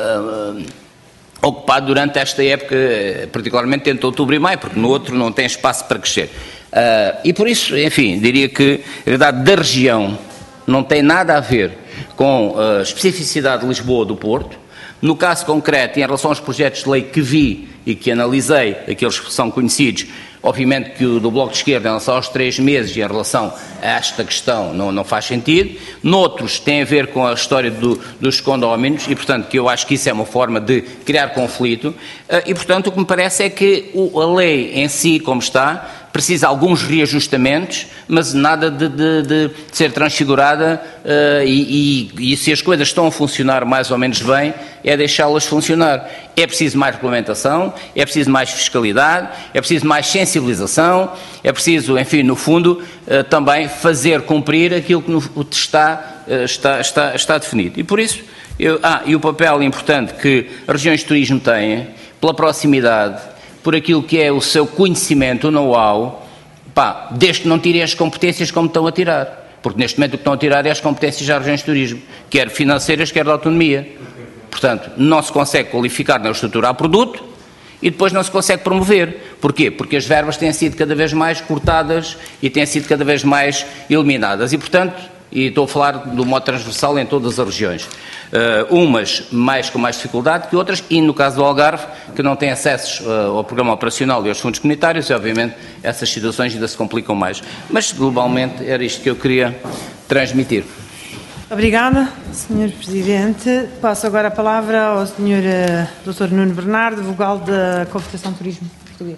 ocupado durante esta época, particularmente entre outubro e maio, porque no outro não tem espaço para crescer. Uh, e por isso, enfim, diria que a realidade da região não tem nada a ver com a especificidade de Lisboa ou do Porto. No caso concreto, em relação aos projetos de lei que vi e que analisei, aqueles que são conhecidos, obviamente que o do Bloco de Esquerda, em relação aos três meses e em relação a esta questão, não, não faz sentido. Noutros, tem a ver com a história do, dos condóminos e, portanto, que eu acho que isso é uma forma de criar conflito. E, portanto, o que me parece é que o, a lei em si, como está, precisa de alguns reajustamentos, mas nada de, de, de ser transfigurada uh, e, e, e se as coisas estão a funcionar mais ou menos bem, é deixá-las funcionar. É preciso mais regulamentação, é preciso mais fiscalidade, é preciso mais sensibilização, é preciso, enfim, no fundo, uh, também fazer cumprir aquilo que no, está, uh, está, está, está definido. E por isso, eu, ah, e o papel importante que as regiões de turismo têm, pela proximidade, por aquilo que é o seu conhecimento, o know-how, pá, desde que não tirem as competências como estão a tirar. Porque neste momento o que estão a tirar é as competências das regiões de turismo, quer financeiras, quer de autonomia. Portanto, não se consegue qualificar nem estruturar produto e depois não se consegue promover. Porquê? Porque as verbas têm sido cada vez mais cortadas e têm sido cada vez mais eliminadas. E, portanto, e estou a falar do modo transversal em todas as regiões. Uh, umas mais com mais dificuldade que outras, e no caso do Algarve, que não tem acessos uh, ao programa operacional e aos fundos comunitários, e obviamente essas situações ainda se complicam mais. Mas, globalmente, era isto que eu queria transmitir. Obrigada, senhor Presidente. Passo agora a palavra ao senhor uh, doutor Nuno Bernardo, vogal da Confederação de Turismo Português.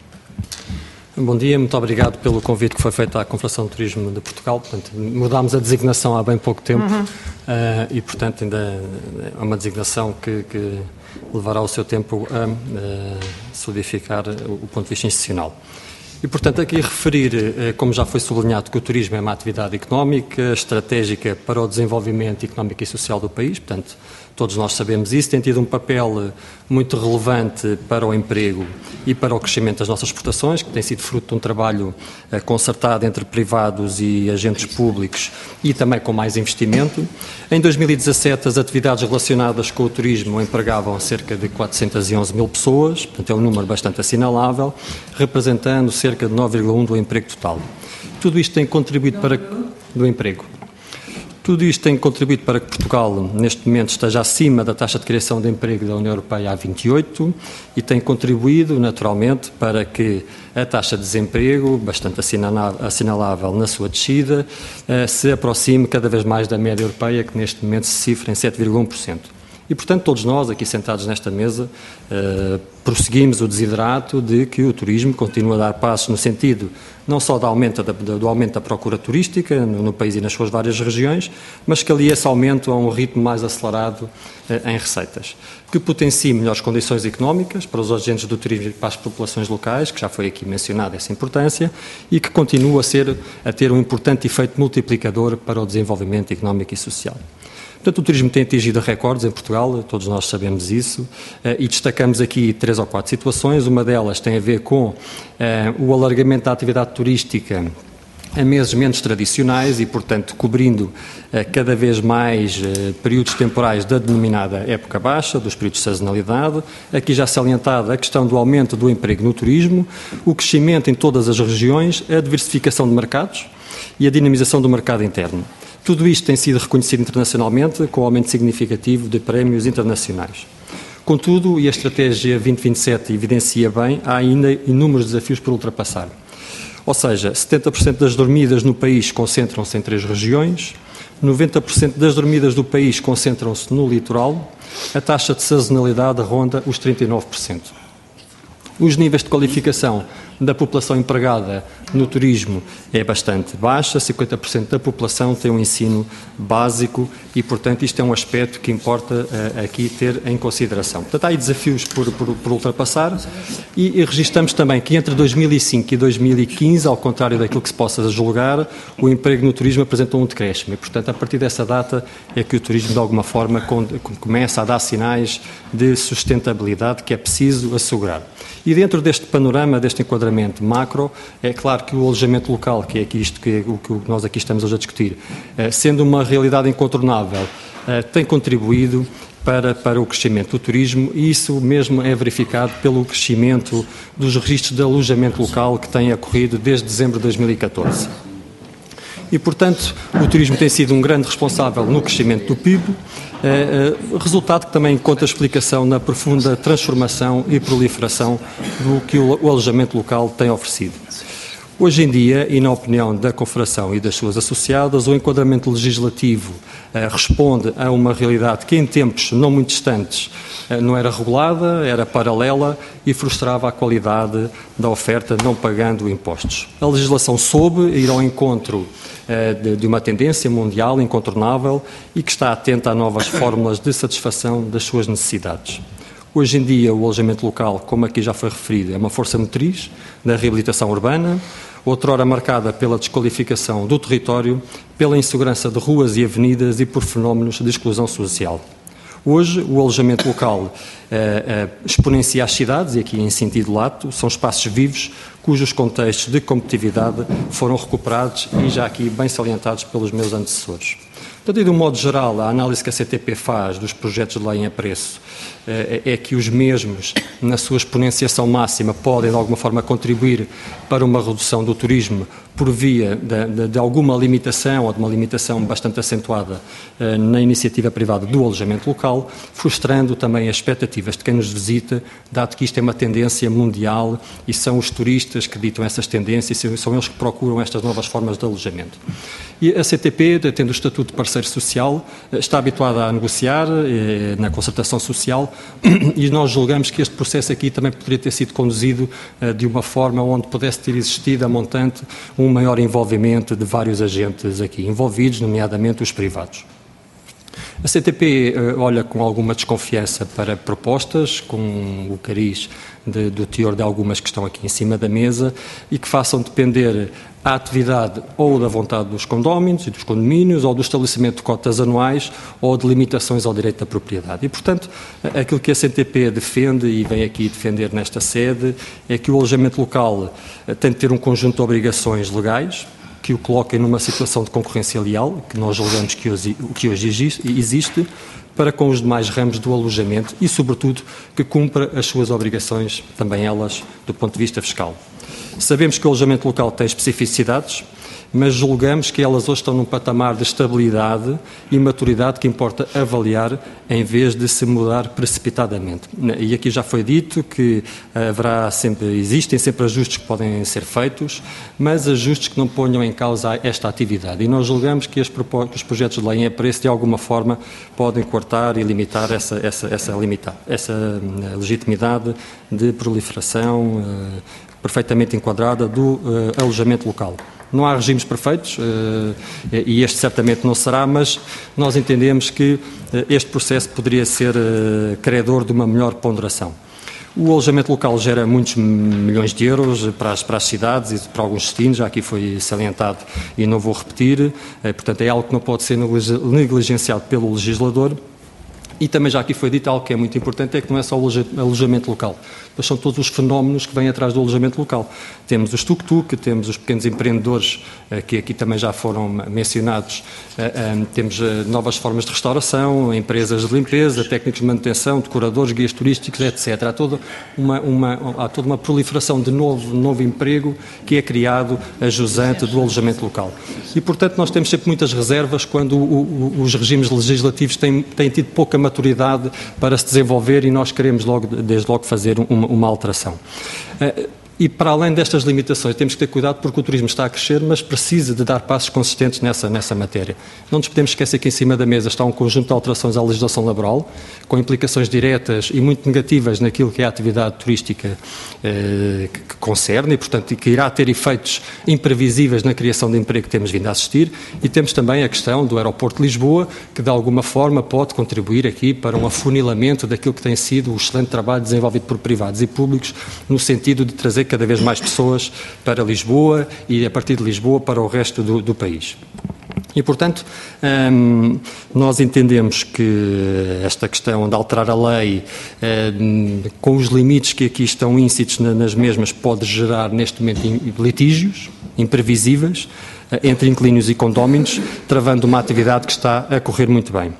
Bom dia, muito obrigado pelo convite que foi feito à Confederação de Turismo de Portugal. Portanto, mudámos a designação há bem pouco tempo uhum. uh, e, portanto, ainda é uma designação que, que levará o seu tempo a uh, solidificar o ponto de vista institucional. E, portanto, aqui referir, uh, como já foi sublinhado, que o turismo é uma atividade económica, estratégica para o desenvolvimento económico e social do país, portanto, todos nós sabemos isso, tem tido um papel muito relevante para o emprego e para o crescimento das nossas exportações, que tem sido fruto de um trabalho uh, concertado entre privados e agentes públicos e também com mais investimento. Em dois mil e dezassete, as atividades relacionadas com o turismo empregavam cerca de quatrocentas e onze mil pessoas, portanto é um número bastante assinalável, representando cerca de nove vírgula um por cento do emprego total. Tudo isto tem contribuído para... do emprego. Tudo isto tem contribuído para que Portugal, neste momento, esteja acima da taxa de criação de emprego da União Europeia a vinte e oito e tem contribuído, naturalmente, para que a taxa de desemprego, bastante assinalável na sua descida, se aproxime cada vez mais da média europeia, que neste momento se cifra em sete vírgula um por cento. E, portanto, todos nós aqui sentados nesta mesa eh, prosseguimos o desiderato de que o turismo continue a dar passos no sentido não só do aumento da, do aumento da procura turística no, no país e nas suas várias regiões, mas que ali esse aumento a um ritmo mais acelerado eh, em receitas, que potencie melhores condições económicas para os agentes do turismo e para as populações locais, que já foi aqui mencionada essa importância, e que continue a, ser, a ter um importante efeito multiplicador para o desenvolvimento económico e social. Portanto, o turismo tem atingido recordes em Portugal, todos nós sabemos isso, e destacamos aqui três ou quatro situações. Uma delas tem a ver com eh, o alargamento da atividade turística a meses menos tradicionais e, portanto, cobrindo eh, cada vez mais eh, períodos temporais da denominada época baixa, dos períodos de sazonalidade. Aqui já salientada a questão do aumento do emprego no turismo, o crescimento em todas as regiões, a diversificação de mercados e a dinamização do mercado interno. Tudo isto tem sido reconhecido internacionalmente com aumento significativo de prémios internacionais. Contudo, e a Estratégia vinte vinte e sete evidencia bem, há ainda inúmeros desafios por ultrapassar. Ou seja, setenta por cento das dormidas no país concentram-se em três regiões, noventa por cento das dormidas do país concentram-se no litoral, a taxa de sazonalidade ronda os trinta e nove por cento. Os níveis de qualificação da população empregada no turismo é bastante baixa, cinquenta por cento da população tem um ensino básico e, portanto, isto é um aspecto que importa uh, aqui ter em consideração. Portanto, há aí desafios por, por, por ultrapassar e, e registramos também que entre dois mil e cinco e dois mil e quinze, ao contrário daquilo que se possa julgar, o emprego no turismo apresentou um decréscimo e, portanto, a partir dessa data é que o turismo, de alguma forma, começa a dar sinais de sustentabilidade que é preciso assegurar. E dentro deste panorama, deste enquadramento macro, é claro que o alojamento local, que é aqui isto que, o que nós aqui estamos hoje a discutir, sendo uma realidade incontornável, tem contribuído para, para o crescimento do turismo e isso mesmo é verificado pelo crescimento dos registros de alojamento local que tem ocorrido desde dezembro de dois mil e catorze. E, portanto, o turismo tem sido um grande responsável no crescimento do P I B, eh, resultado que também encontra explicação na profunda transformação e proliferação do que o, o alojamento local tem oferecido. Hoje em dia, e na opinião da Confederação e das suas associadas, o enquadramento legislativo eh, responde a uma realidade que em tempos não muito distantes eh, não era regulada, era paralela e frustrava a qualidade da oferta não pagando impostos. A legislação soube ir ao encontro eh, de, de uma tendência mundial incontornável e que está atenta a novas fórmulas de satisfação das suas necessidades. Hoje em dia, o alojamento local, como aqui já foi referido, é uma força motriz da reabilitação urbana, outrora marcada pela desqualificação do território, pela insegurança de ruas e avenidas e por fenómenos de exclusão social. Hoje, o alojamento local eh, eh, exponencia as cidades, e aqui em sentido lato, são espaços vivos cujos contextos de competitividade foram recuperados e já aqui bem salientados pelos meus antecessores. Portanto, de um modo geral, a análise que a C T P faz dos projetos de lei em apreço eh, é que os mesmos, na sua exponenciação máxima, podem de alguma forma contribuir para uma redução do turismo por via de, de, de alguma limitação ou de uma limitação bastante acentuada eh, na iniciativa privada do alojamento local, frustrando também as expectativas de quem nos visita, dado que isto é uma tendência mundial e são os turistas que ditam essas tendências e são eles que procuram estas novas formas de alojamento. E a C T P, tendo o estatuto de parceiro social, está habituada a negociar eh, na concertação social e nós julgamos que este processo aqui também poderia ter sido conduzido eh, de uma forma onde pudesse ter existido a montante um maior envolvimento de vários agentes aqui envolvidos, nomeadamente os privados. A C T P uh, olha com alguma desconfiança para propostas, com o cariz de, do teor de algumas que estão aqui em cima da mesa e que façam depender a atividade ou da vontade dos condóminos e dos condomínios, ou do estabelecimento de cotas anuais, ou de limitações ao direito da propriedade. E, portanto, aquilo que a C T P defende, e vem aqui defender nesta sede, é que o alojamento local tem de ter um conjunto de obrigações legais, que o coloquem numa situação de concorrência leal, que nós julgamos que hoje, que hoje existe, para com os demais ramos do alojamento e, sobretudo, que cumpra as suas obrigações, também elas, do ponto de vista fiscal. Sabemos que o alojamento local tem especificidades mas julgamos que elas hoje estão num patamar de estabilidade e maturidade que importa avaliar em vez de se mudar precipitadamente. E aqui já foi dito que haverá sempre, existem sempre ajustes que podem ser feitos, mas ajustes que não ponham em causa esta atividade. E nós julgamos que, as, que os projetos de lei em apreço, de alguma forma, podem cortar e limitar essa, essa, essa, limitar, essa legitimidade de proliferação uh, perfeitamente enquadrada do uh, alojamento local. Não há regimes perfeitos, uh, e este certamente não será, mas nós entendemos que uh, este processo poderia ser uh, credor de uma melhor ponderação. O alojamento local gera muitos milhões de euros para as, para as cidades e para alguns destinos, já aqui foi salientado e não vou repetir, uh, portanto é algo que não pode ser negligenciado pelo legislador. E também já aqui foi dito algo que é muito importante, é que não é só o alojamento local, mas são todos os fenómenos que vêm atrás do alojamento local. Temos os tuk-tuk, temos os pequenos empreendedores, que aqui também já foram mencionados, temos novas formas de restauração, empresas de limpeza, técnicos de manutenção, decoradores, guias turísticos, etcétera. Há toda uma, uma, há toda uma proliferação de novo, novo emprego que é criado a jusante do alojamento local. E, portanto, nós temos sempre muitas reservas quando o, o, os regimes legislativos têm, têm tido pouca maturidade para se desenvolver e nós queremos logo, desde logo fazer uma, uma alteração. E para além destas limitações temos que ter cuidado porque o turismo está a crescer, mas precisa de dar passos consistentes nessa, nessa matéria. Não nos podemos esquecer que em cima da mesa está um conjunto de alterações à legislação laboral, com implicações diretas e muito negativas naquilo que é a atividade turística eh, que concerne e, portanto, que irá ter efeitos imprevisíveis na criação de emprego que temos vindo a assistir, e temos também a questão do aeroporto de Lisboa, que de alguma forma pode contribuir aqui para um afunilamento daquilo que tem sido o excelente trabalho desenvolvido por privados e públicos, no sentido de trazer cada vez mais pessoas para Lisboa e, a partir de Lisboa, para o resto do, do país. E, portanto, hum, nós entendemos que esta questão de alterar a lei hum, com os limites que aqui estão íncitos nas mesmas pode gerar, neste momento, litígios imprevisíveis entre inquilinos e condóminos, travando uma atividade que está a correr muito bem.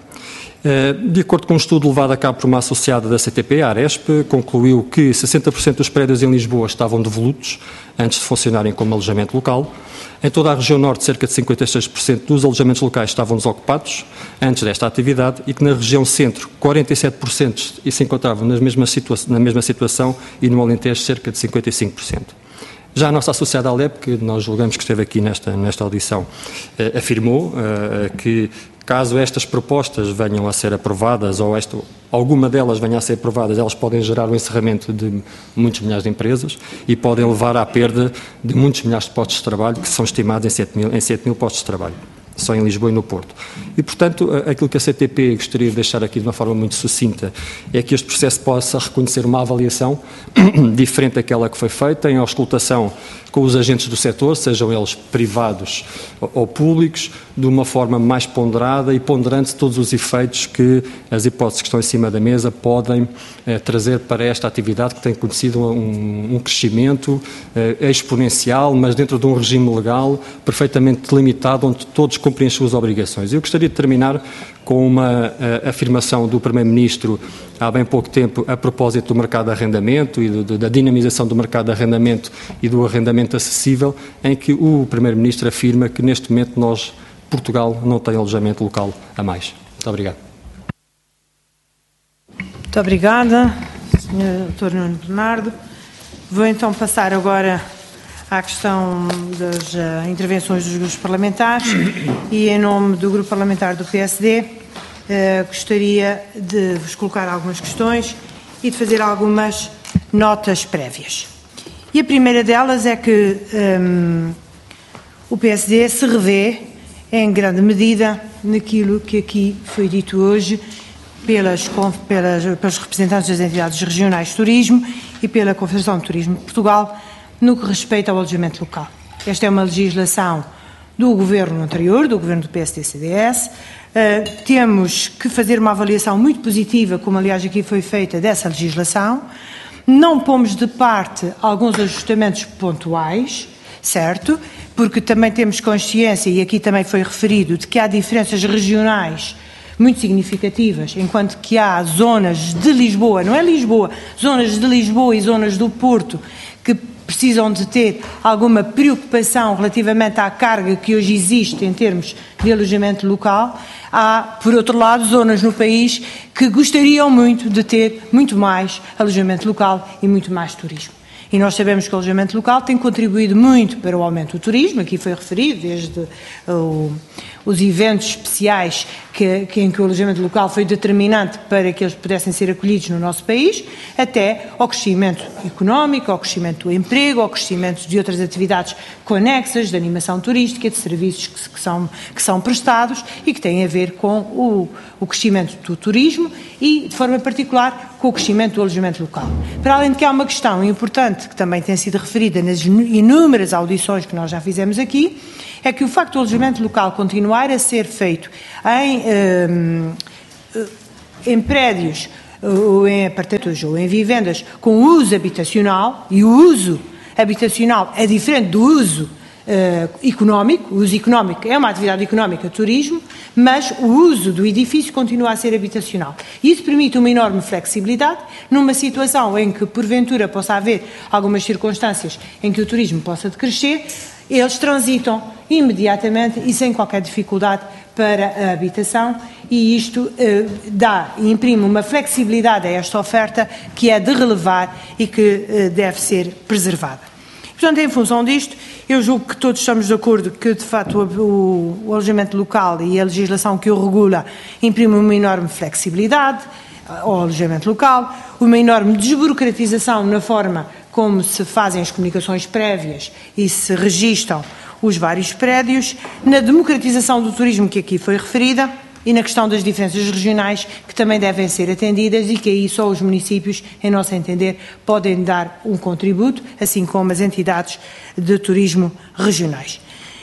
De acordo com um estudo levado a cabo por uma associada da C T P, a Aresp, concluiu que sessenta por cento dos prédios em Lisboa estavam devolutos antes de funcionarem como alojamento local. Em toda a região norte, cerca de cinquenta e seis por cento dos alojamentos locais estavam desocupados antes desta atividade e que na região centro, quarenta e sete por cento se encontravam nas mesmas situa- na mesma situação e no Alentejo, cerca de cinquenta e cinco por cento. Já a nossa associada Alep, que nós julgamos que esteve aqui nesta, nesta audição, eh, afirmou eh, que caso estas propostas venham a ser aprovadas ou esta, alguma delas venha a ser aprovadas, elas podem gerar o encerramento de muitos milhares de empresas e podem levar à perda de muitos milhares de postos de trabalho, que são estimados em sete mil, em sete mil postos de trabalho, só em Lisboa e no Porto. E, portanto, aquilo que a C T P gostaria de deixar aqui de uma forma muito sucinta é que este processo possa reconhecer uma avaliação diferente daquela que foi feita, em auscultação com os agentes do setor, sejam eles privados ou públicos, de uma forma mais ponderada e ponderando todos os efeitos que as hipóteses que estão em cima da mesa podem eh, trazer para esta atividade que tem conhecido um, um crescimento eh, exponencial, mas dentro de um regime legal perfeitamente delimitado, onde todos cumprem as suas obrigações. Eu gostaria de terminar com uma uh, afirmação do Primeiro-Ministro há bem pouco tempo a propósito do mercado de arrendamento e do, do, da dinamização do mercado de arrendamento e do arrendamento acessível, em que o Primeiro-Ministro afirma que neste momento nós, Portugal, não tem alojamento local a mais. Muito obrigado. Muito obrigada, senhor doutor Nuno Bernardo. Vou então passar agora à questão das uh, intervenções dos grupos parlamentares e, em nome do grupo parlamentar do P S D, uh, gostaria de vos colocar algumas questões e de fazer algumas notas prévias. E a primeira delas é que um, o P S D se revê, em grande medida, naquilo que aqui foi dito hoje pelas, pelas, pelos representantes das entidades regionais de turismo e pela Confederação de Turismo de Portugal, no que respeita ao alojamento local. Esta é uma legislação do governo anterior, do governo do P S D C D S. Uh, temos que fazer uma avaliação muito positiva, como aliás aqui foi feita, dessa legislação. Não pomos de parte alguns ajustamentos pontuais, certo? Porque também temos consciência, e aqui também foi referido, de que há diferenças regionais muito significativas, enquanto que há zonas de Lisboa, não é Lisboa, zonas de Lisboa e zonas do Porto, que precisam de ter alguma preocupação relativamente à carga que hoje existe em termos de alojamento local. Há, por outro lado, zonas no país que gostariam muito de ter muito mais alojamento local e muito mais turismo. E nós sabemos que o alojamento local tem contribuído muito para o aumento do turismo, aqui foi referido, desde o, os eventos especiais que, que, em que o alojamento local foi determinante para que eles pudessem ser acolhidos no nosso país, até ao crescimento económico, ao crescimento do emprego, ao crescimento de outras atividades conexas, de animação turística, de serviços que, que, são, que são prestados e que têm a ver com o, o crescimento do turismo e, de forma particular, com o crescimento do alojamento local. Para além de que há uma questão importante que também tem sido referida nas inúmeras audições que nós já fizemos aqui, é que o facto do alojamento local continuar a ser feito em, um, em prédios ou em apartamentos ou em vivendas com uso habitacional, e o uso habitacional é diferente do uso Uh, económico, o uso económico é uma atividade económica, turismo, mas o uso do edifício continua a ser habitacional. E isso permite uma enorme flexibilidade numa situação em que, porventura, possa haver algumas circunstâncias em que o turismo possa decrescer, eles transitam imediatamente e sem qualquer dificuldade para a habitação, e isto uh, dá e imprime uma flexibilidade a esta oferta que é de relevar e que uh, deve ser preservada. Portanto, em função disto, eu julgo que todos estamos de acordo que, de facto, o, o alojamento local e a legislação que o regula imprime uma enorme flexibilidade ao alojamento local, uma enorme desburocratização na forma como se fazem as comunicações prévias e se registam os vários prédios, na democratização do turismo que aqui foi referida, e na questão das diferenças regionais que também devem ser atendidas e que aí só os municípios, em nosso entender, podem dar um contributo, assim como as entidades de turismo regionais.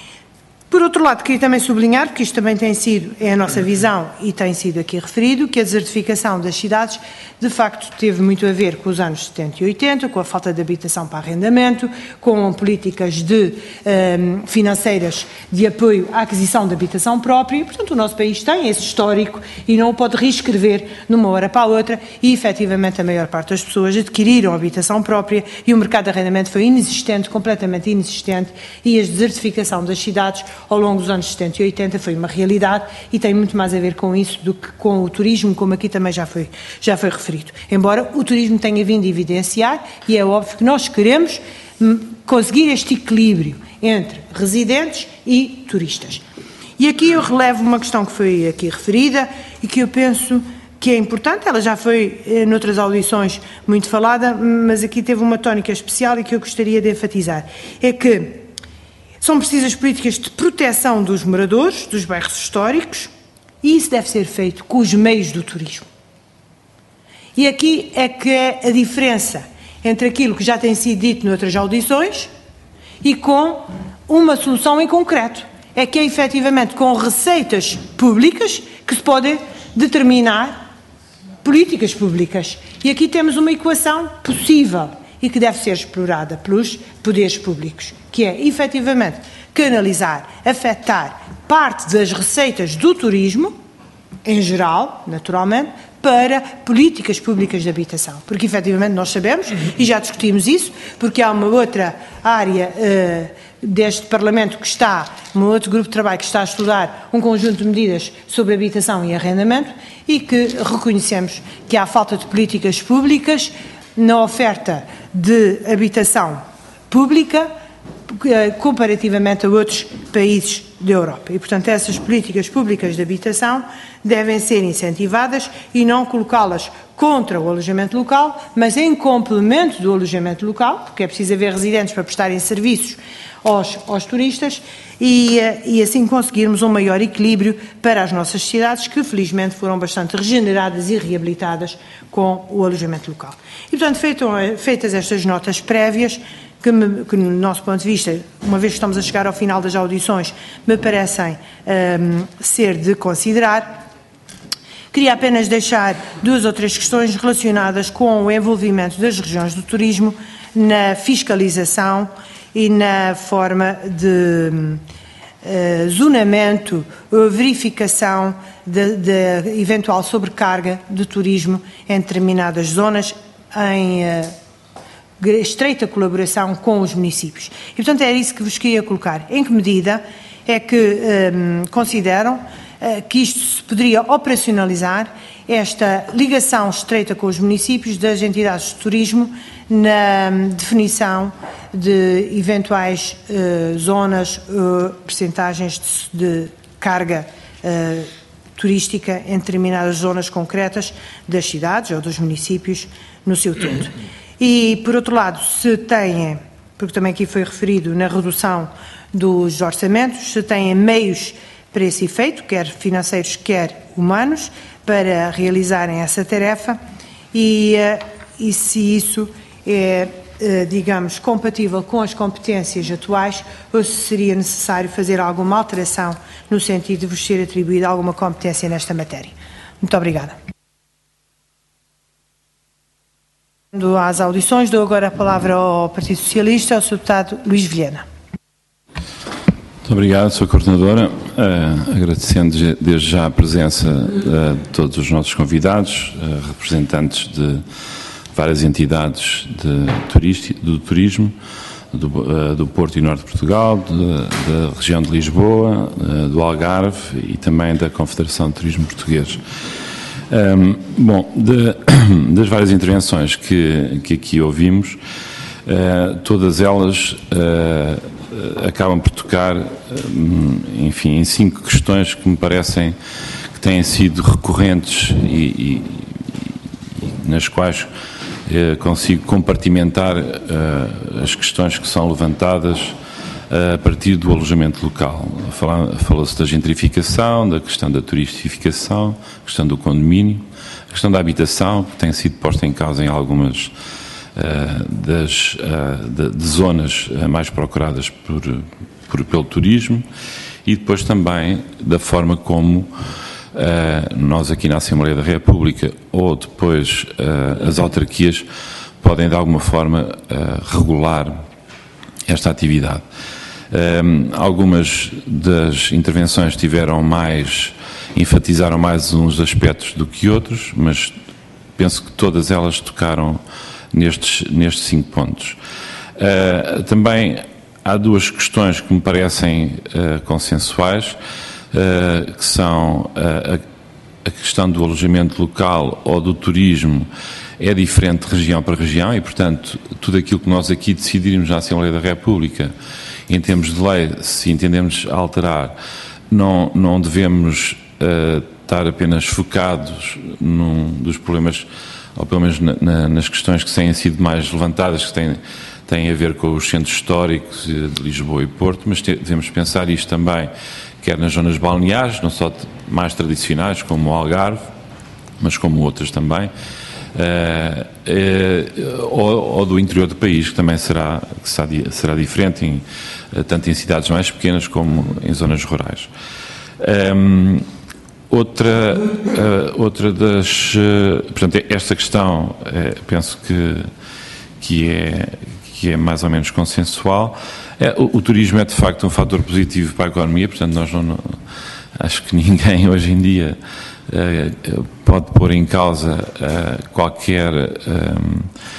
Por outro lado, queria também sublinhar, porque isto também tem sido, é a nossa visão e tem sido aqui referido, que a desertificação das cidades, de facto, teve muito a ver com os anos setenta e oitenta, com a falta de habitação para arrendamento, com políticas de, um, financeiras de apoio à aquisição de habitação própria, e, portanto, o nosso país tem esse histórico e não o pode reescrever de uma hora para a outra, e, efetivamente, a maior parte das pessoas adquiriram habitação própria e o mercado de arrendamento foi inexistente, completamente inexistente, e a desertificação das cidades ao longo dos anos setenta e oitenta foi uma realidade e tem muito mais a ver com isso do que com o turismo, como aqui também já foi, já foi referido. Embora o turismo tenha vindo a evidenciar, e é óbvio que nós queremos conseguir este equilíbrio entre residentes e turistas. E aqui eu relevo uma questão que foi aqui referida e que eu penso que é importante, ela já foi, noutras audições, muito falada, mas aqui teve uma tónica especial e que eu gostaria de enfatizar. É que são precisas políticas de proteção dos moradores, dos bairros históricos, e isso deve ser feito com os meios do turismo. E aqui é que é a diferença entre aquilo que já tem sido dito noutras audições e com uma solução em concreto. É que é efetivamente com receitas públicas que se podem determinar políticas públicas. E aqui temos uma equação possível e que deve ser explorada pelos poderes públicos, que é, efetivamente, canalizar, afetar parte das receitas do turismo, em geral, naturalmente, para políticas públicas de habitação. Porque, efetivamente, nós sabemos, e já discutimos isso, porque há uma outra área uh, deste Parlamento que está, um outro grupo de trabalho que está a estudar um conjunto de medidas sobre habitação e arrendamento e que reconhecemos que há falta de políticas públicas na oferta de habitação pública comparativamente a outros países da Europa. E, portanto, essas políticas públicas de habitação devem ser incentivadas e não colocá-las contra o alojamento local, mas em complemento do alojamento local, porque é preciso haver residentes para prestarem serviços aos, aos turistas e, e assim conseguirmos um maior equilíbrio para as nossas cidades, que felizmente foram bastante regeneradas e reabilitadas com o alojamento local. E, portanto, feito, feitas estas notas prévias, que, me, que, no nosso ponto de vista, uma vez que estamos a chegar ao final das audições, me parecem um, ser de considerar, queria apenas deixar duas ou três questões relacionadas com o envolvimento das regiões do turismo na fiscalização e na forma de uh, zonamento, verificação de, de eventual sobrecarga de turismo em determinadas zonas, em uh, estreita colaboração com os municípios. E, portanto, era isso que vos queria colocar. Em que medida é que um, consideram uh, que isto se poderia operacionalizar, esta ligação estreita com os municípios das entidades de turismo na um, definição de eventuais uh, zonas, uh, percentagens de, de carga uh, turística em determinadas zonas concretas das cidades ou dos municípios no seu todo. E, por outro lado, se têm, porque também aqui foi referido na redução dos orçamentos, se têm meios para esse efeito, quer financeiros, quer humanos, para realizarem essa tarefa e, e se isso é, digamos, compatível com as competências atuais ou se seria necessário fazer alguma alteração no sentido de vos ser atribuída alguma competência nesta matéria. Muito obrigada. Às audições, dou agora a palavra ao Partido Socialista, ao senhor Deputado Luís Vilhena. Muito obrigado, senhora Coordenadora. Uh, agradecendo desde já a presença uh, de todos os nossos convidados, uh, representantes de várias entidades de turisti, do turismo, do, uh, do Porto e Norte de Portugal, de, da região de Lisboa, uh, do Algarve e também da Confederação de Turismo Português. Um, bom, de, das várias intervenções que, que aqui ouvimos, uh, todas elas uh, acabam por tocar, um, enfim, em cinco questões que me parecem que têm sido recorrentes e, e, e nas quais uh, consigo compartimentar uh, as questões que são levantadas a partir do alojamento local. Falou-se da gentrificação, da questão da turistificação, a questão do condomínio, a questão da habitação, que tem sido posta em causa em algumas uh, das uh, de, de zonas mais procuradas por, por, pelo turismo, e depois também da forma como uh, nós aqui na Assembleia da República ou depois uh, as autarquias podem de alguma forma uh, regular esta atividade. Um, algumas das intervenções tiveram mais, enfatizaram mais uns aspectos do que outros, mas penso que todas elas tocaram nestes, nestes cinco pontos. Uh, também há duas questões que me parecem uh, consensuais, uh, que são uh, a, a questão do alojamento local ou do turismo é diferente de região para região e, portanto, tudo aquilo que nós aqui decidirmos na Assembleia da República, em termos de lei, se entendemos alterar, não, não devemos uh, estar apenas focados num dos problemas, ou pelo menos na, na, nas questões que têm sido mais levantadas, que têm, têm a ver com os centros históricos de Lisboa e Porto, mas te, devemos pensar isto também, quer nas zonas balneares, não só mais tradicionais, como o Algarve, mas como outras também, Uh, uh, ou, ou do interior do país, que também será, que será, será diferente, em, uh, tanto em cidades mais pequenas como em zonas rurais. Um, outra, uh, outra das... Uh, portanto, esta questão, uh, penso que, que, é, que é mais ou menos consensual. Uh, o, o turismo é, de facto, um fator positivo para a economia, portanto, nós não, não acho que ninguém hoje em dia Uh, pode pôr em causa uh, qualquer um,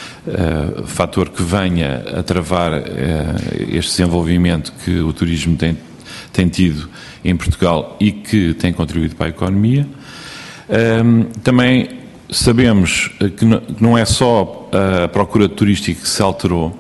uh, fator que venha a travar uh, este desenvolvimento que o turismo tem, tem tido em Portugal e que tem contribuído para a economia. Um, também sabemos que não é só a procura turística que se alterou,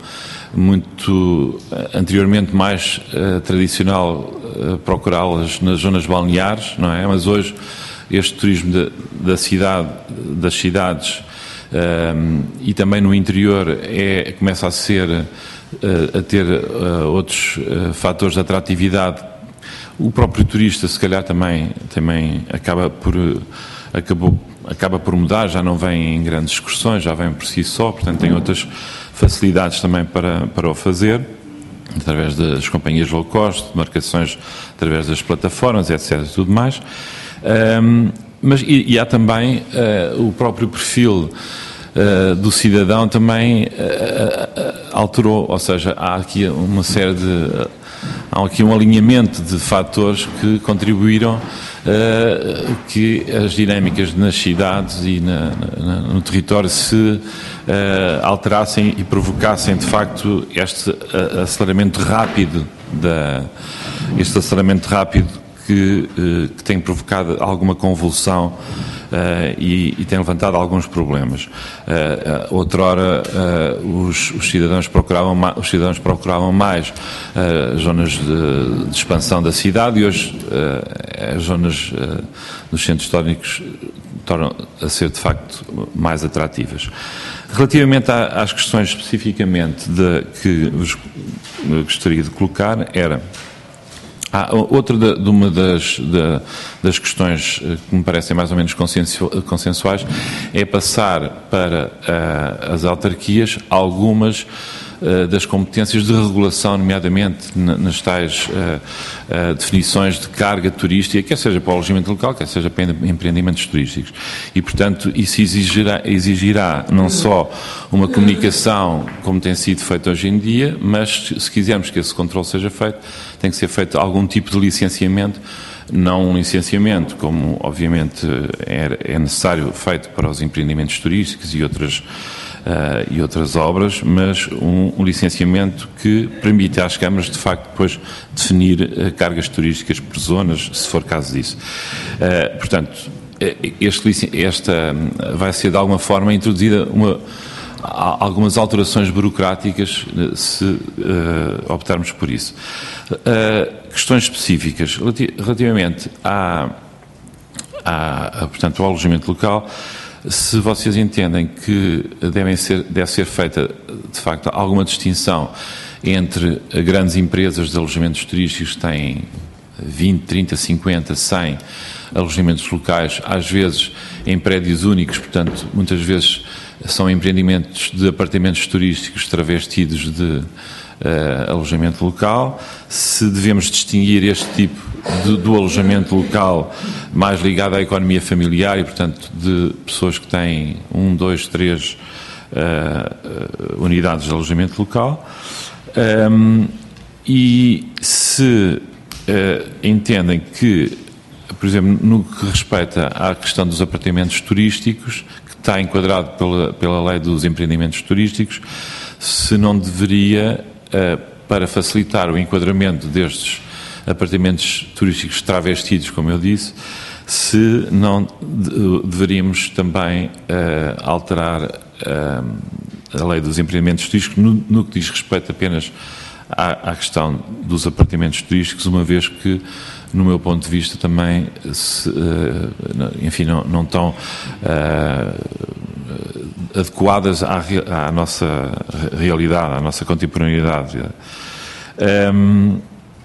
muito anteriormente mais uh, tradicional uh, procurá-las nas zonas balneares, não é? Mas hoje este turismo de, da cidade, das cidades um, e também no interior é, começa a ser, uh, a ter uh, outros uh, fatores de atratividade. O próprio turista, se calhar, também, também acaba por, acabou, acaba por mudar, já não vem em grandes excursões, já vem por si só, portanto tem outras facilidades também para, para o fazer, através das companhias low cost, de marcações através das plataformas, etcétera, tudo mais. Um, mas e, e há também uh, o próprio perfil uh, do cidadão também uh, uh, alterou, ou seja, há aqui uma série de uh, há aqui um alinhamento de fatores que contribuíram Uh, que as dinâmicas nas cidades e na, na, no território se uh, alterassem e provocassem de facto este uh, aceleramento rápido da, este aceleramento rápido que, uh, que tem provocado alguma convulsão Uh, e, e tem levantado alguns problemas. Uh, uh, outrora uh, os, os, cidadãos procuravam ma- os cidadãos procuravam mais uh, zonas de, de expansão da cidade e hoje uh, as zonas uh, dos centros históricos tornam a ser de facto mais atrativas. Relativamente a, às questões especificamente de, que vos gostaria de colocar era Ah, outra de, de uma das, de, das questões que me parecem mais ou menos consensu, consensuais é passar para uh, as autarquias algumas uh, das competências de regulação, nomeadamente na, nas tais uh, uh, definições de carga turística, quer seja para o alojamento local, quer seja para empreendimentos turísticos. E, portanto, isso exigirá, exigirá não só uma comunicação, como tem sido feito hoje em dia, mas se quisermos que esse controle seja feito, tem que ser feito algum tipo de licenciamento, não um licenciamento, como obviamente é, é necessário feito para os empreendimentos turísticos e outras, uh, e outras obras, mas um, um licenciamento que permite às câmaras, de facto, depois definir uh, cargas turísticas por zonas, se for caso disso. Uh, portanto, este, esta vai ser de alguma forma introduzida uma algumas alterações burocráticas se uh, optarmos por isso. Uh, questões específicas relativamente à, à, a, portanto, ao alojamento local, se vocês entendem que devem ser, deve ser feita de facto alguma distinção entre grandes empresas de alojamentos turísticos que têm vinte, trinta, cinquenta, cem alojamentos locais, às vezes em prédios únicos, portanto, muitas vezes são empreendimentos de apartamentos turísticos travestidos de uh, alojamento local. Se devemos distinguir este tipo de, do alojamento local mais ligado à economia familiar e, portanto, de pessoas que têm um, dois, três uh, uh, unidades de alojamento local. Um, e se uh, entendem que, por exemplo, no que respeita à questão dos apartamentos turísticos, está enquadrado pela, pela lei dos empreendimentos turísticos, se não deveria, uh, para facilitar o enquadramento destes apartamentos turísticos travestidos, como eu disse, se não de, deveríamos também uh, alterar uh, a lei dos empreendimentos turísticos no, no que diz respeito apenas à, à questão dos apartamentos turísticos, uma vez que, no meu ponto de vista, também, se, enfim, não, não estão uh, adequadas à, à nossa realidade, à nossa contemporaneidade. Um,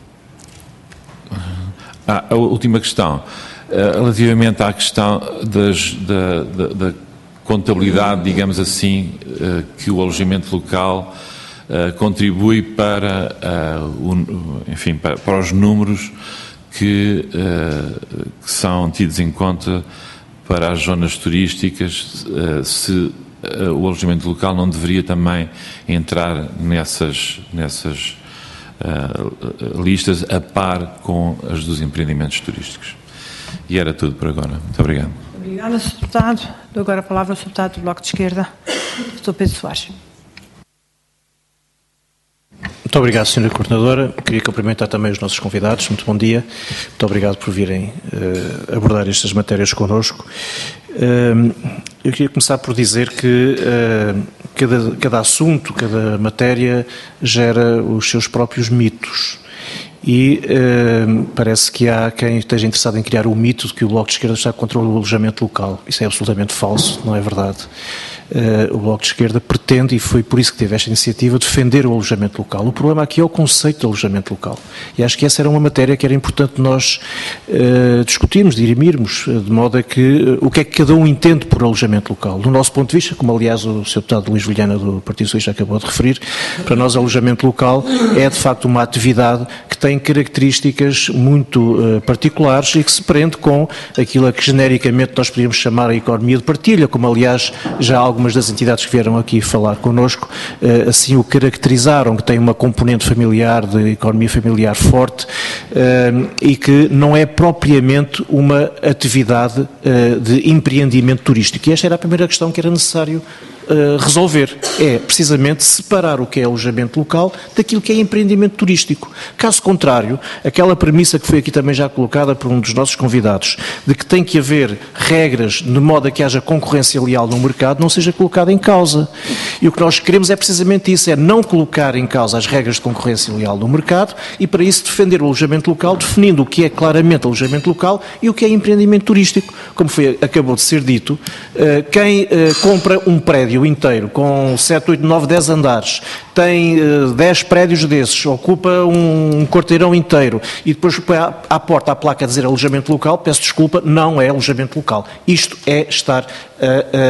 ah, a última questão, uh, relativamente à questão das, da, da, da contabilidade, digamos assim, uh, que o alojamento local uh, contribui para, uh, o, enfim, para, para os números Que, uh, que são tidos em conta para as zonas turísticas, uh, se uh, o alojamento local não deveria também entrar nessas, nessas uh, listas a par com as dos empreendimentos turísticos. E era tudo por agora. Muito obrigado. Obrigada, senhor Deputado. Dou agora a palavra ao senhor Deputado do Bloco de Esquerda, doutor Pedro Soares. Muito obrigado, senhora Coordenadora. Queria cumprimentar também os nossos convidados. Muito bom dia. Muito obrigado por virem uh, abordar estas matérias connosco. Uh, eu queria começar por dizer que uh, cada, cada assunto, cada matéria gera os seus próprios mitos. E uh, parece que há quem esteja interessado em criar o mito de que o Bloco de Esquerda está contra o alojamento local. Isso é absolutamente falso, não é verdade. Uh, o Bloco de Esquerda pretende, e foi por isso que teve esta iniciativa, defender o alojamento local. O problema aqui é o conceito de alojamento local. E acho que essa era uma matéria que era importante nós uh, discutirmos, dirimirmos, de modo a que uh, o que é que cada um entende por alojamento local. Do nosso ponto de vista, como aliás o senhor Deputado Luís Vilhena do Partido Socialista acabou de referir, para nós alojamento local é de facto uma atividade que tem características muito uh, particulares e que se prende com aquilo a que genericamente nós podíamos chamar a economia de partilha, como aliás já algumas das entidades que vieram aqui falar connosco uh, assim o caracterizaram, que tem uma componente familiar, de economia familiar forte uh, e que não é propriamente uma atividade uh, de empreendimento turístico. E esta era a primeira questão que era necessário Uh, resolver, é precisamente separar o que é alojamento local daquilo que é empreendimento turístico. Caso contrário, aquela premissa que foi aqui também já colocada por um dos nossos convidados, de que tem que haver regras de modo a que haja concorrência leal no mercado, não seja colocada em causa. E o que nós queremos é precisamente isso, é não colocar em causa as regras de concorrência leal no mercado e para isso defender o alojamento local, definindo o que é claramente alojamento local e o que é empreendimento turístico. Como foi, acabou de ser dito, uh, quem uh, compra um prédio inteiro, com sete, oito, nove, dez andares, tem uh, dez prédios desses, ocupa um, um quarteirão inteiro e depois põe à, à porta a placa a dizer alojamento local, peço desculpa, não é alojamento local. Isto é estar a,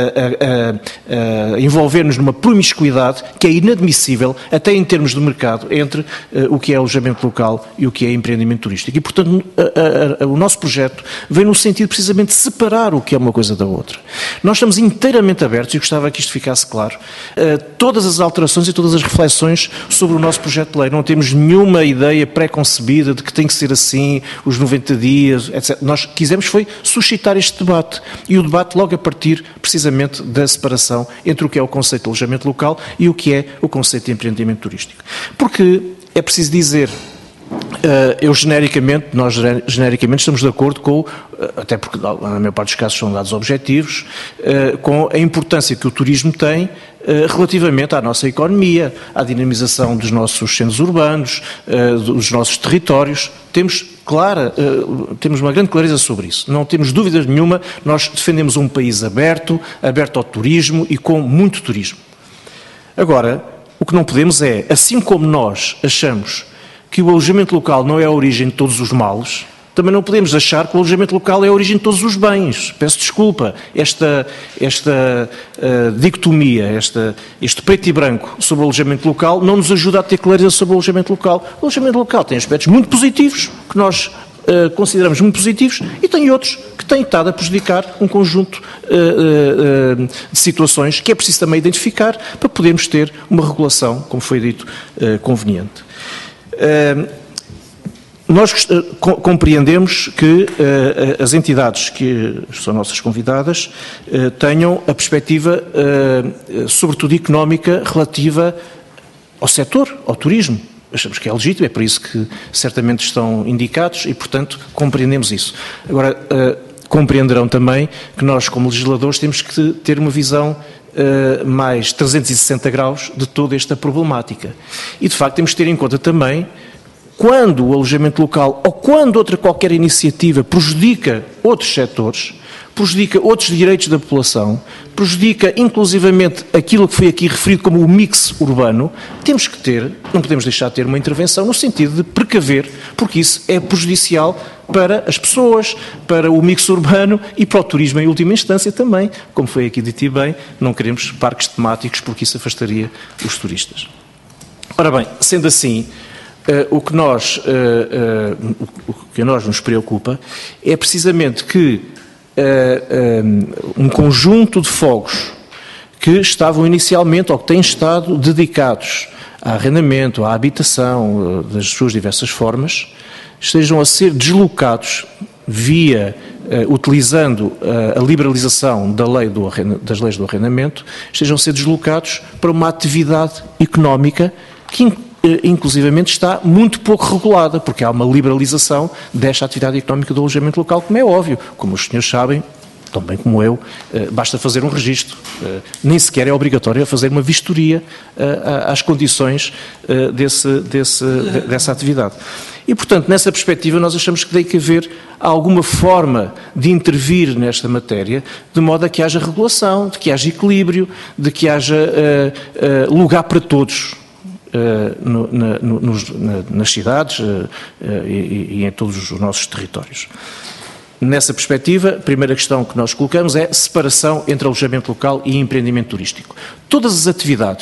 a, a, a envolver-nos numa promiscuidade que é inadmissível, até em termos de mercado, entre uh, o que é alojamento local e o que é empreendimento turístico. E, portanto, a, a, a, o nosso projeto vem no sentido precisamente de separar o que é uma coisa da outra. Nós estamos inteiramente abertos, e gostava que isto ficasse claro, a todas as alterações e todas as reflexões sobre o nosso projeto de lei. Não temos nenhuma ideia pré-concebida de que tem que ser assim, os noventa dias, etcétera. Nós quisemos foi suscitar este debate, e o debate logo a partir precisamente da separação entre o que é o conceito de alojamento local e o que é o conceito de empreendimento turístico. Porque é preciso dizer, Uh, eu genericamente, nós genericamente estamos de acordo com, uh, até porque na maior parte dos casos são dados objetivos, uh, com a importância que o turismo tem uh, relativamente à nossa economia, à dinamização dos nossos centros urbanos, uh, dos nossos territórios. Temos clara, uh, temos uma grande clareza sobre isso. Não temos dúvida nenhuma, nós defendemos um país aberto, aberto ao turismo e com muito turismo. Agora, o que não podemos é, assim como nós achamos que o alojamento local não é a origem de todos os males, também não podemos achar que o alojamento local é a origem de todos os bens. Peço desculpa, esta, esta uh, dicotomia, esta, este preto e branco sobre o alojamento local não nos ajuda a ter clareza sobre o alojamento local. O alojamento local tem aspectos muito positivos, que nós uh, consideramos muito positivos, e tem outros que têm estado a prejudicar um conjunto uh, uh, de situações que é preciso também identificar para podermos ter uma regulação, como foi dito, uh, conveniente. Uh, nós uh, co compreendemos que uh, as entidades que são nossas convidadas uh, tenham a perspectiva, uh, sobretudo económica, relativa ao setor, ao turismo. Achamos que é legítimo, é por isso que certamente estão indicados e, portanto, compreendemos isso. Agora, uh, compreenderão também que nós, como legisladores, temos que ter uma visão Uh, mais trezentos e sessenta graus de toda esta problemática. E, de facto, temos de ter em conta também, quando o alojamento local ou quando outra qualquer iniciativa prejudica outros setores, prejudica outros direitos da população, prejudica inclusivamente aquilo que foi aqui referido como o mix urbano, temos que ter, não podemos deixar de ter uma intervenção no sentido de precaver, porque isso é prejudicial para as pessoas, para o mix urbano e para o turismo em última instância também. Como foi aqui dito bem, não queremos parques temáticos porque isso afastaria os turistas. Ora bem, sendo assim, uh, o, que nós, uh, uh, o que a nós nos preocupa é precisamente que uh, um, um conjunto de fogos que estavam inicialmente ou que têm estado dedicados a arrendamento, à habitação, uh, das suas diversas formas, estejam a ser deslocados via, uh, utilizando uh, a liberalização da lei do das leis do arrendamento, estejam a ser deslocados para uma atividade económica que, uh, inclusivamente, está muito pouco regulada, porque há uma liberalização desta atividade económica do alojamento local, como é óbvio, como os senhores sabem, tão bem como eu, uh, basta fazer um registro, uh, nem sequer é obrigatório fazer uma vistoria uh, às condições uh, desse, desse, de, dessa atividade. E, portanto, nessa perspectiva, nós achamos que tem que haver alguma forma de intervir nesta matéria, de modo a que haja regulação, de que haja equilíbrio, de que haja uh, uh, lugar para todos uh, no, na, no, nos, na, nas cidades uh, uh, e, e em todos os nossos territórios. Nessa perspectiva, a primeira questão que nós colocamos é separação entre alojamento local e empreendimento turístico. Todas as atividades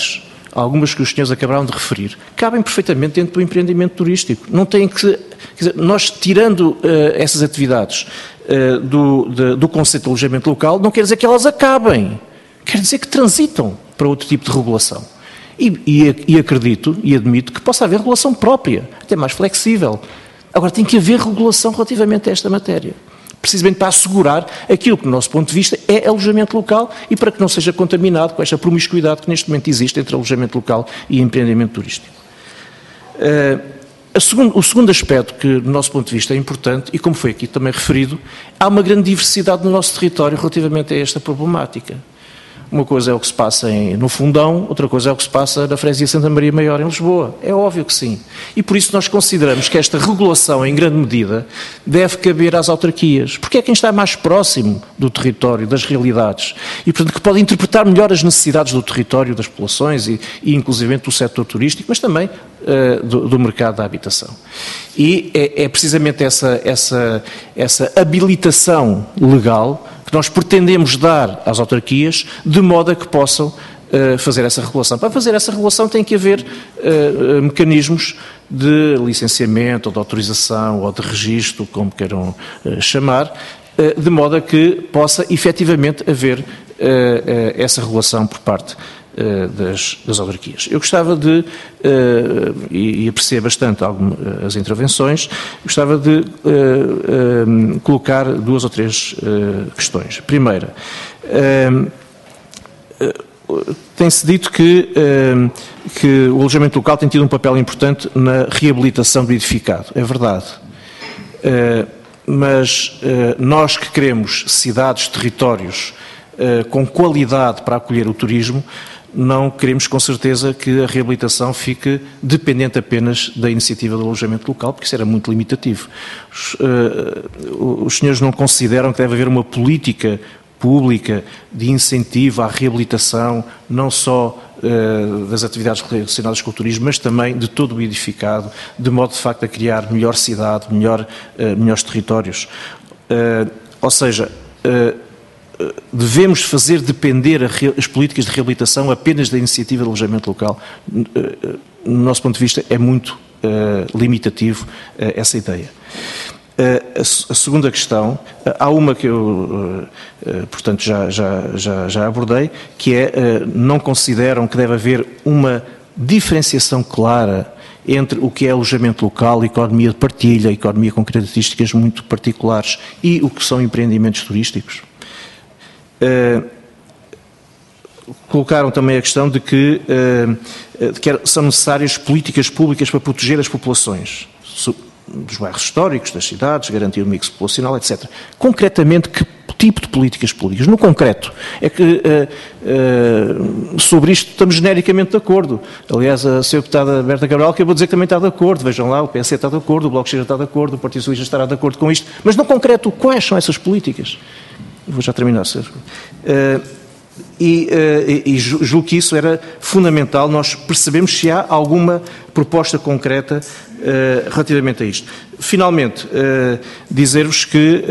algumas que os senhores acabaram de referir, cabem perfeitamente dentro do empreendimento turístico. Não tem que... Quer dizer, nós, tirando uh, essas atividades uh, do, de, do conceito de alojamento local, não quer dizer que elas acabem. Quer dizer que transitam para outro tipo de regulação. E, e, e acredito e admito que possa haver regulação própria, até mais flexível. Agora, tem que haver regulação relativamente a esta matéria. Precisamente para assegurar aquilo que, do nosso ponto de vista, é alojamento local e para que não seja contaminado com esta promiscuidade que neste momento existe entre alojamento local e empreendimento turístico. Uh, a segundo, o segundo aspecto que, do nosso ponto de vista, é importante, e como foi aqui também referido, há uma grande diversidade no nosso território relativamente a esta problemática. Uma coisa é o que se passa em, no Fundão, outra coisa é o que se passa na Freguesia Santa Maria Maior, em Lisboa. É óbvio que sim. E por isso nós consideramos que esta regulação, em grande medida, deve caber às autarquias, porque é quem está mais próximo do território, das realidades, e portanto que pode interpretar melhor as necessidades do território, das populações e, e inclusivamente do setor turístico, mas também uh, do, do mercado da habitação. E é, é precisamente essa, essa, essa habilitação legal que nós pretendemos dar às autarquias, de modo a que possam uh, fazer essa regulação. Para fazer essa regulação tem que haver uh, mecanismos de licenciamento, ou de autorização, ou de registro, como queiram uh, chamar, uh, de modo a que possa efetivamente haver uh, uh, essa regulação por parte Das, das autarquias. Eu gostava de, uh, e, e apreciei bastante algumas intervenções, gostava de uh, uh, colocar duas ou três uh, questões. Primeira, uh, uh, tem-se dito que, uh, que o alojamento local tem tido um papel importante na reabilitação do edificado. É verdade. Uh, mas uh, nós que queremos cidades, territórios uh, com qualidade para acolher o turismo, não queremos com certeza que a reabilitação fique dependente apenas da iniciativa do alojamento local, porque isso era muito limitativo. Os, uh, os senhores não consideram que deve haver uma política pública de incentivo à reabilitação, não só uh, das atividades relacionadas com o turismo, mas também de todo o edificado, de modo de facto a criar melhor cidade, melhor, uh, melhores territórios. Uh, ou seja, uh, devemos fazer depender as políticas de reabilitação apenas da iniciativa de alojamento local. No nosso ponto de vista, é muito uh, limitativo uh, essa ideia. Uh, a, a segunda questão, uh, há uma que eu, uh, uh, portanto, já, já, já, já abordei, que é, uh, não consideram que deve haver uma diferenciação clara entre o que é alojamento local, economia de partilha, economia com características muito particulares e o que são empreendimentos turísticos? Uh, colocaram também a questão de que, uh, de que são necessárias políticas públicas para proteger as populações dos bairros históricos, das cidades, garantir o mix populacional, etcétera. Concretamente, que tipo de políticas públicas? No concreto, é que uh, uh, sobre isto estamos genericamente de acordo. Aliás, a senhora deputada Berta Cabral acabou de dizer que também está de acordo. Vejam lá, o P S está de acordo, o Bloco de Esquerda está de acordo, o Partido Socialista estará de acordo com isto. Mas no concreto, quais são essas políticas? Vou já terminar, senhor. Uh, e, uh, e julgo que isso era fundamental, nós percebemos se há alguma proposta concreta uh, relativamente a isto. Finalmente, uh, dizer-vos que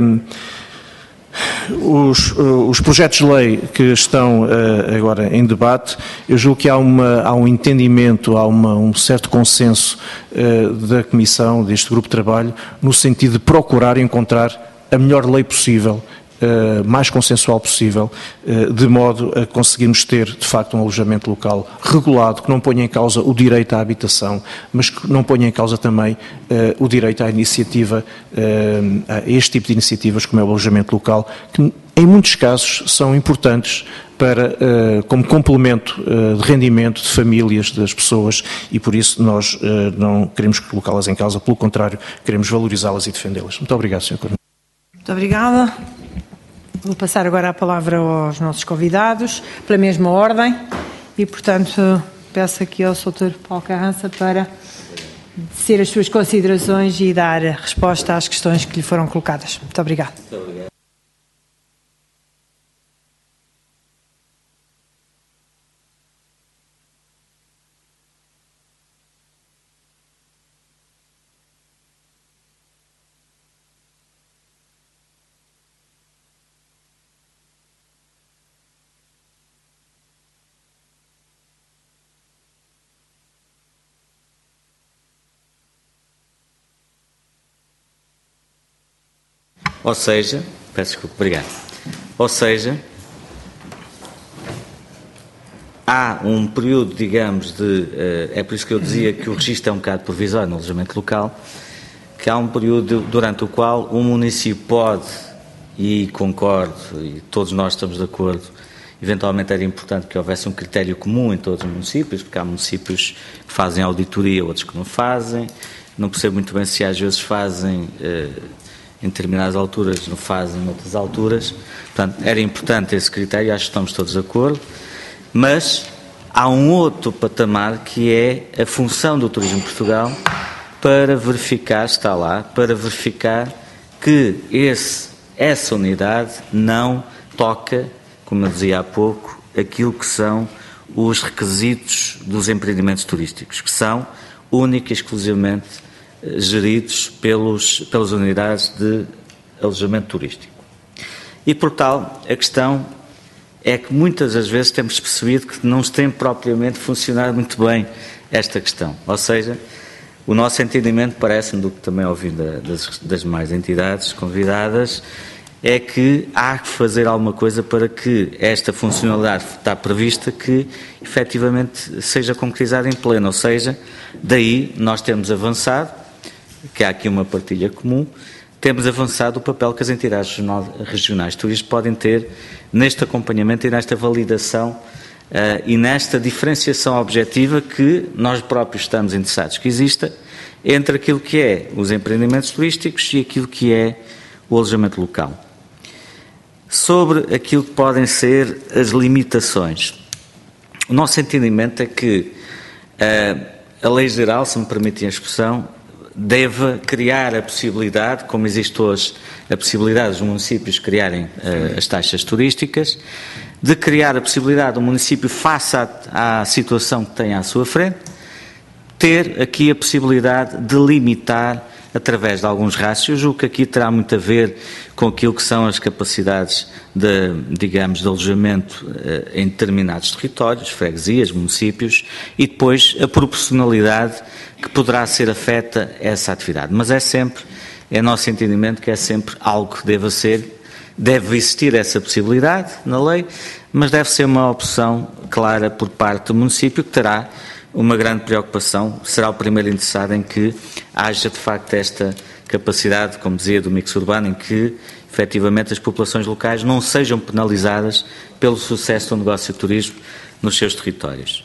uh, os, uh, os projetos de lei que estão uh, agora em debate, eu julgo que há, uma, há um entendimento, há uma, um certo consenso uh, da Comissão, deste grupo de trabalho, no sentido de procurar encontrar a melhor lei possível, Uh, mais consensual possível, uh, de modo a conseguirmos ter, de facto, um alojamento local regulado, que não ponha em causa o direito à habitação, mas que não ponha em causa também uh, o direito à iniciativa, uh, a este tipo de iniciativas, como é o alojamento local, que em muitos casos são importantes para, uh, como complemento uh, de rendimento de famílias, das pessoas, e por isso nós uh, não queremos colocá-las em causa, pelo contrário, queremos valorizá-las e defendê-las. Muito obrigado, senhor Coronel. Muito obrigada. Vou passar agora a palavra aos nossos convidados, pela mesma ordem, e, portanto, peço aqui ao doutor Paulo Carrança para dizer as suas considerações e dar resposta às questões que lhe foram colocadas. Muito obrigado. Muito obrigado. Ou seja, peço desculpa, obrigado. Ou seja, há um período, digamos, de... É por isso que eu dizia que o registro é um bocado provisório no alojamento local, que há um período durante o qual o município pode, e concordo, e todos nós estamos de acordo, eventualmente era importante que houvesse um critério comum em todos os municípios, porque há municípios que fazem auditoria, outros que não fazem. Não percebo muito bem se às vezes fazem eh, em determinadas alturas, não fazem em outras alturas. Portanto, era importante esse critério, acho que estamos todos de acordo. Mas há um outro patamar que é a função do Turismo de Portugal para verificar, está lá, para verificar que esse, essa unidade não toca, como eu dizia há pouco, aquilo que são os requisitos dos empreendimentos turísticos, que são única e exclusivamente geridos pelos, pelas unidades de alojamento turístico. E, por tal, a questão é que muitas das vezes temos percebido que não tem propriamente funcionado muito bem esta questão. Ou seja, o nosso entendimento, parece-me, do que também ouvi das, das demais entidades convidadas, é que há que fazer alguma coisa para que esta funcionalidade que está prevista que efetivamente seja concretizada em pleno, ou seja, daí nós temos avançado, que há aqui uma partilha comum, temos avançado o papel que as entidades regionais de turismo podem ter neste acompanhamento e nesta validação uh, e nesta diferenciação objetiva que nós próprios estamos interessados que exista entre aquilo que é os empreendimentos turísticos e aquilo que é o alojamento local. Sobre aquilo que podem ser as limitações, o nosso entendimento é que uh, a lei geral, se me permitem a expressão, deve criar a possibilidade, como existe hoje a possibilidade dos municípios criarem uh, as taxas turísticas, de criar a possibilidade do município, face à, à situação que tem à sua frente, ter aqui a possibilidade de limitar através de alguns rácios, o que aqui terá muito a ver com aquilo que são as capacidades de, digamos, de alojamento uh, em determinados territórios, freguesias, municípios, e depois a proporcionalidade que poderá ser afeta a essa atividade. Mas é sempre, é nosso entendimento que é sempre algo que deva ser, deve existir essa possibilidade na lei, mas deve ser uma opção clara por parte do município que terá uma grande preocupação, será o primeiro interessado em que haja de facto esta capacidade, como dizia, do mix urbano, em que efetivamente as populações locais não sejam penalizadas pelo sucesso do negócio de turismo nos seus territórios.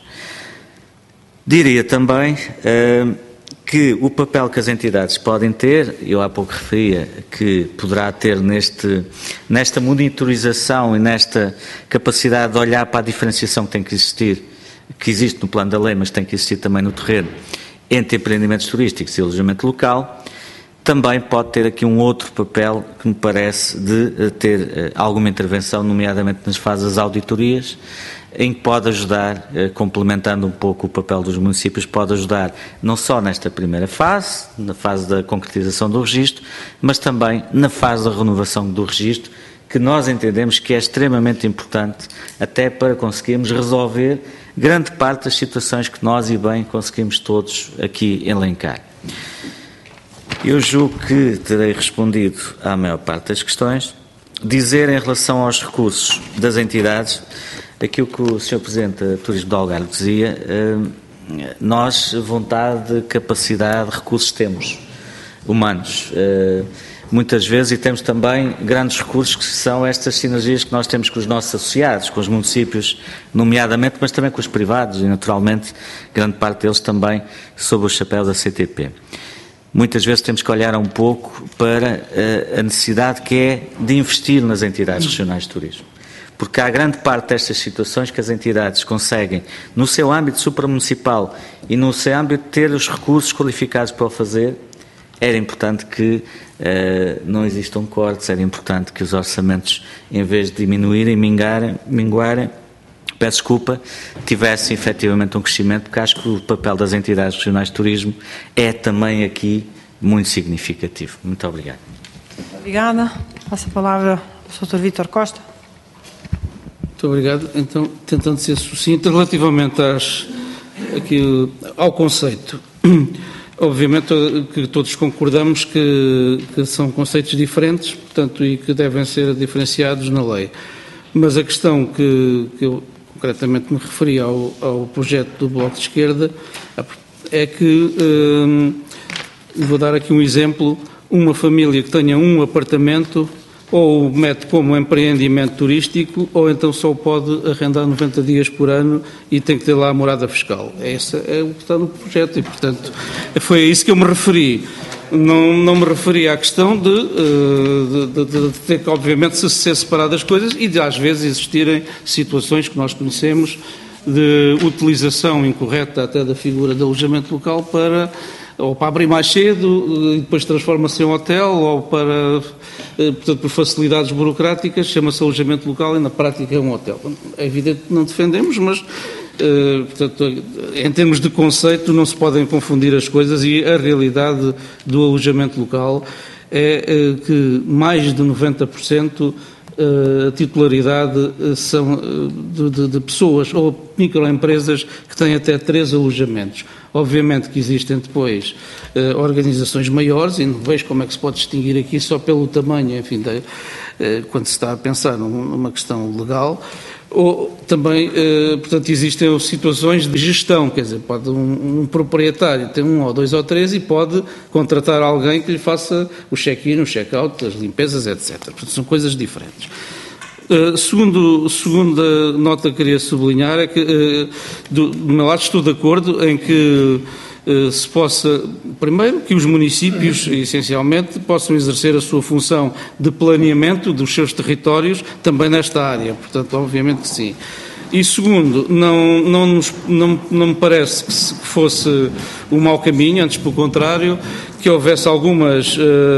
Diria também uh, que o papel que as entidades podem ter, eu há pouco referia que poderá ter neste, nesta monitorização e nesta capacidade de olhar para a diferenciação que tem que existir, que existe no plano da lei, mas tem que existir também no terreno, entre empreendimentos turísticos e alojamento local, também pode ter aqui um outro papel que me parece de ter uh, alguma intervenção, nomeadamente nas fases das auditorias, em que pode ajudar, uh, complementando um pouco o papel dos municípios, pode ajudar não só nesta primeira fase, na fase da concretização do registro, mas também na fase da renovação do registro, que nós entendemos que é extremamente importante até para conseguirmos resolver grande parte das situações que nós e bem conseguimos todos aqui elencar. Eu julgo que terei respondido à maior parte das questões. Dizer em relação aos recursos das entidades, aquilo que o senhor Presidente do Turismo do Algarve dizia, nós vontade, capacidade, recursos temos, humanos, muitas vezes, e temos também grandes recursos que são estas sinergias que nós temos com os nossos associados, com os municípios, nomeadamente, mas também com os privados e, naturalmente, grande parte deles também sob o chapéu da C T P. Muitas vezes temos que olhar um pouco para a necessidade que é de investir nas entidades regionais de turismo. Porque há grande parte destas situações que as entidades conseguem, no seu âmbito supramunicipal e no seu âmbito, ter os recursos qualificados para o fazer. Era importante que uh, não existam cortes, era importante que os orçamentos, em vez de diminuírem, mingarem, minguarem, peço desculpa, tivessem efetivamente um crescimento, porque acho que o papel das entidades regionais de turismo é também aqui muito significativo. Muito obrigado. Obrigada. Passo a palavra ao doutor Vítor Costa. Muito obrigado. Então, tentando ser sucinto, relativamente às, aqui, ao conceito. obviamente que todos concordamos que, que são conceitos diferentes, portanto, e que devem ser diferenciados na lei. Mas a questão que, que eu concretamente me referi ao, ao projeto do Bloco de Esquerda é que, hum, vou dar aqui um exemplo, uma família que tenha um apartamento ou o mete como empreendimento turístico, ou então só o pode arrendar noventa dias por ano e tem que ter lá a morada fiscal. Esse é o que está no projeto e, portanto, foi a isso que eu me referi. Não, não me referi à questão de, de, de, de ter que, obviamente, se ser separado as coisas e de, às vezes, existirem situações que nós conhecemos de utilização incorreta até da figura de alojamento local para... ou para abrir mais cedo e depois transforma-se em um hotel, ou para, portanto, por facilidades burocráticas, chama-se alojamento local e na prática é um hotel. É evidente que não defendemos, mas, portanto, em termos de conceito não se podem confundir as coisas e a realidade do alojamento local é que mais de noventa por cento a titularidade são de, de, de pessoas ou microempresas que têm até três alojamentos. Obviamente que existem depois uh, organizações maiores e não vejo como é que se pode distinguir aqui só pelo tamanho, enfim, de, uh, quando se está a pensar numa questão legal. Ou também, uh, portanto, existem situações de gestão, quer dizer, pode um, um proprietário ter um ou dois ou três e pode contratar alguém que lhe faça o check-in, o check-out, as limpezas, etcétera. Portanto, são coisas diferentes. Uh, segundo, segunda nota que queria sublinhar é que, uh, do, do meu lado, estou de acordo em que uh, se possa, primeiro, que os municípios, essencialmente, possam exercer a sua função de planeamento dos seus territórios também nesta área. Portanto, obviamente que sim. E segundo, não, não, nos, não, não me parece que, se, que fosse um mau caminho, antes pelo contrário, que houvesse algumas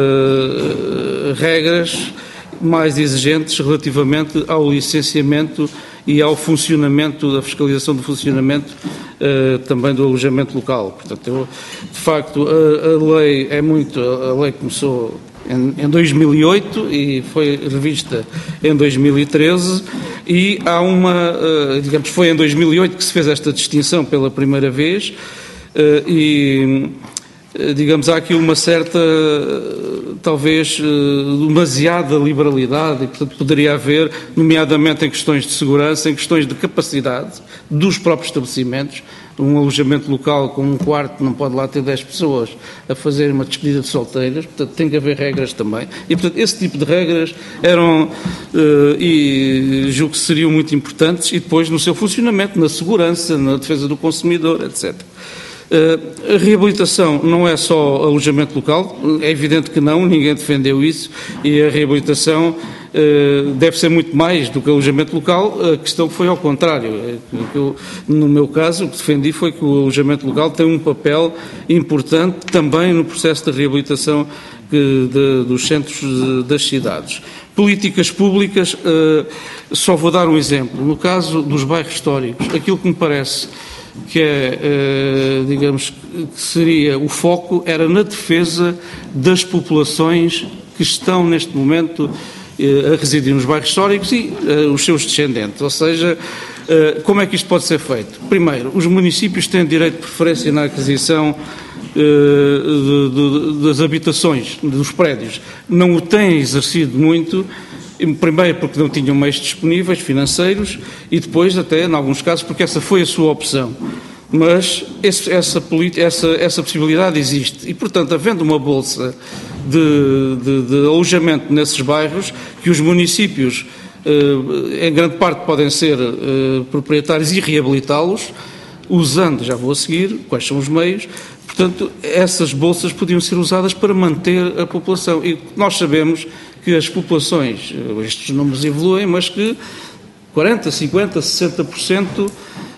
uh, regras mais exigentes relativamente ao licenciamento e ao funcionamento, da fiscalização do funcionamento uh, também do alojamento local. Portanto, eu, de facto, a, a lei é muito, a lei começou em, em dois mil e oito e foi revista em dois mil e treze e há uma, uh, digamos, foi em dois mil e oito que se fez esta distinção pela primeira vez uh, e digamos, há aqui uma certa, talvez, demasiada liberalidade e, portanto, poderia haver, nomeadamente em questões de segurança, em questões de capacidade dos próprios estabelecimentos. Um alojamento local com um quarto não pode lá ter dez pessoas a fazer uma despedida de solteiras, portanto, tem que haver regras também. E, portanto, esse tipo de regras eram, uh, e julgo que seriam muito importantes, e depois no seu funcionamento, na segurança, na defesa do consumidor, etcétera. Uh, a reabilitação não é só alojamento local, é evidente que não, ninguém defendeu isso, e a reabilitação uh, deve ser muito mais do que alojamento local. A questão foi ao contrário. Eu, no meu caso, o que defendi foi que o alojamento local tem um papel importante também no processo de reabilitação que, de, dos centros de, das cidades. Políticas públicas, uh, só vou dar um exemplo. No caso dos bairros históricos, aquilo que me parece que é, digamos, que seria o foco, era na defesa das populações que estão neste momento a residir nos bairros históricos e os seus descendentes. Ou seja, como é que isto pode ser feito? Primeiro, os municípios têm direito de preferência na aquisição de, de, das habitações, dos prédios. Não o têm exercido muito. Primeiro porque não tinham meios disponíveis financeiros e depois até, em alguns casos, porque essa foi a sua opção. Mas esse, essa, essa, essa possibilidade existe e, portanto, havendo uma bolsa de, de, de alojamento nesses bairros, que os municípios, eh, em grande parte, podem ser eh, proprietários e reabilitá-los, usando, já vou a seguir, quais são os meios. Portanto, essas bolsas podiam ser usadas para manter a população. E nós sabemos que as populações, estes números evoluem, mas que quarenta, cinquenta, sessenta por cento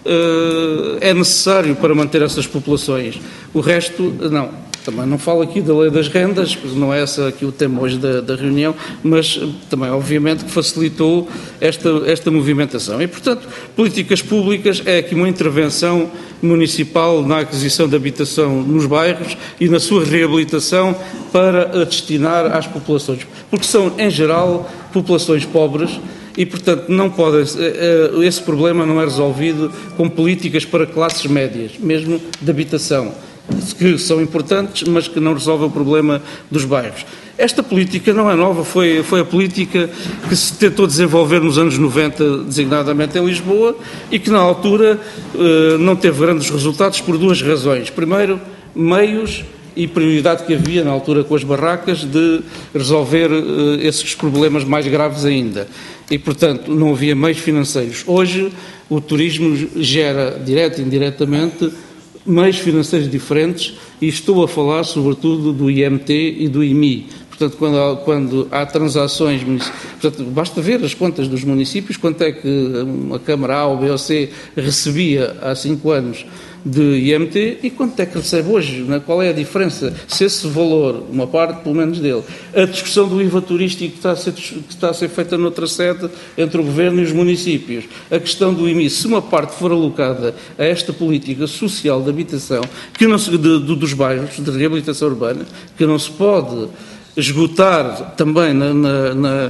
é necessário para manter essas populações. O resto, não. Também não falo aqui da lei das rendas, não é esse aqui o tema hoje da, da reunião, mas também, obviamente, que facilitou esta, esta movimentação. E, portanto, políticas públicas é aqui uma intervenção municipal na aquisição de habitação nos bairros e na sua reabilitação para a destinar às populações, porque são, em geral, populações pobres e, portanto, não pode, esse problema não é resolvido com políticas para classes médias, mesmo de habitação. que são importantes, mas que não resolvem o problema dos bairros. Esta política não é nova, foi, foi a política que se tentou desenvolver nos anos noventa, designadamente em Lisboa, e que na altura eh, não teve grandes resultados por duas razões. Primeiro, meios e prioridade que havia na altura com as barracas de resolver eh, esses problemas mais graves ainda. E, portanto, não havia meios financeiros. Hoje, o turismo gera, direta e indiretamente, meios financeiros diferentes, e estou a falar, sobretudo, do I M T e do I M I. Portanto, quando há, quando há transações, portanto, basta ver as contas dos municípios, quanto é que a Câmara A ou B ou C recebia há cinco anos de I M T e quanto é que recebe hoje, né? Qual é a diferença? Se esse valor, uma parte pelo menos dele, a discussão do I V A turístico que está a ser, que está a ser feita noutra sede entre o Governo e os municípios, a questão do I M I, se uma parte for alocada a esta política social de habitação, que não se, de, de, dos bairros, de reabilitação urbana, que não se pode esgotar também na, na, na,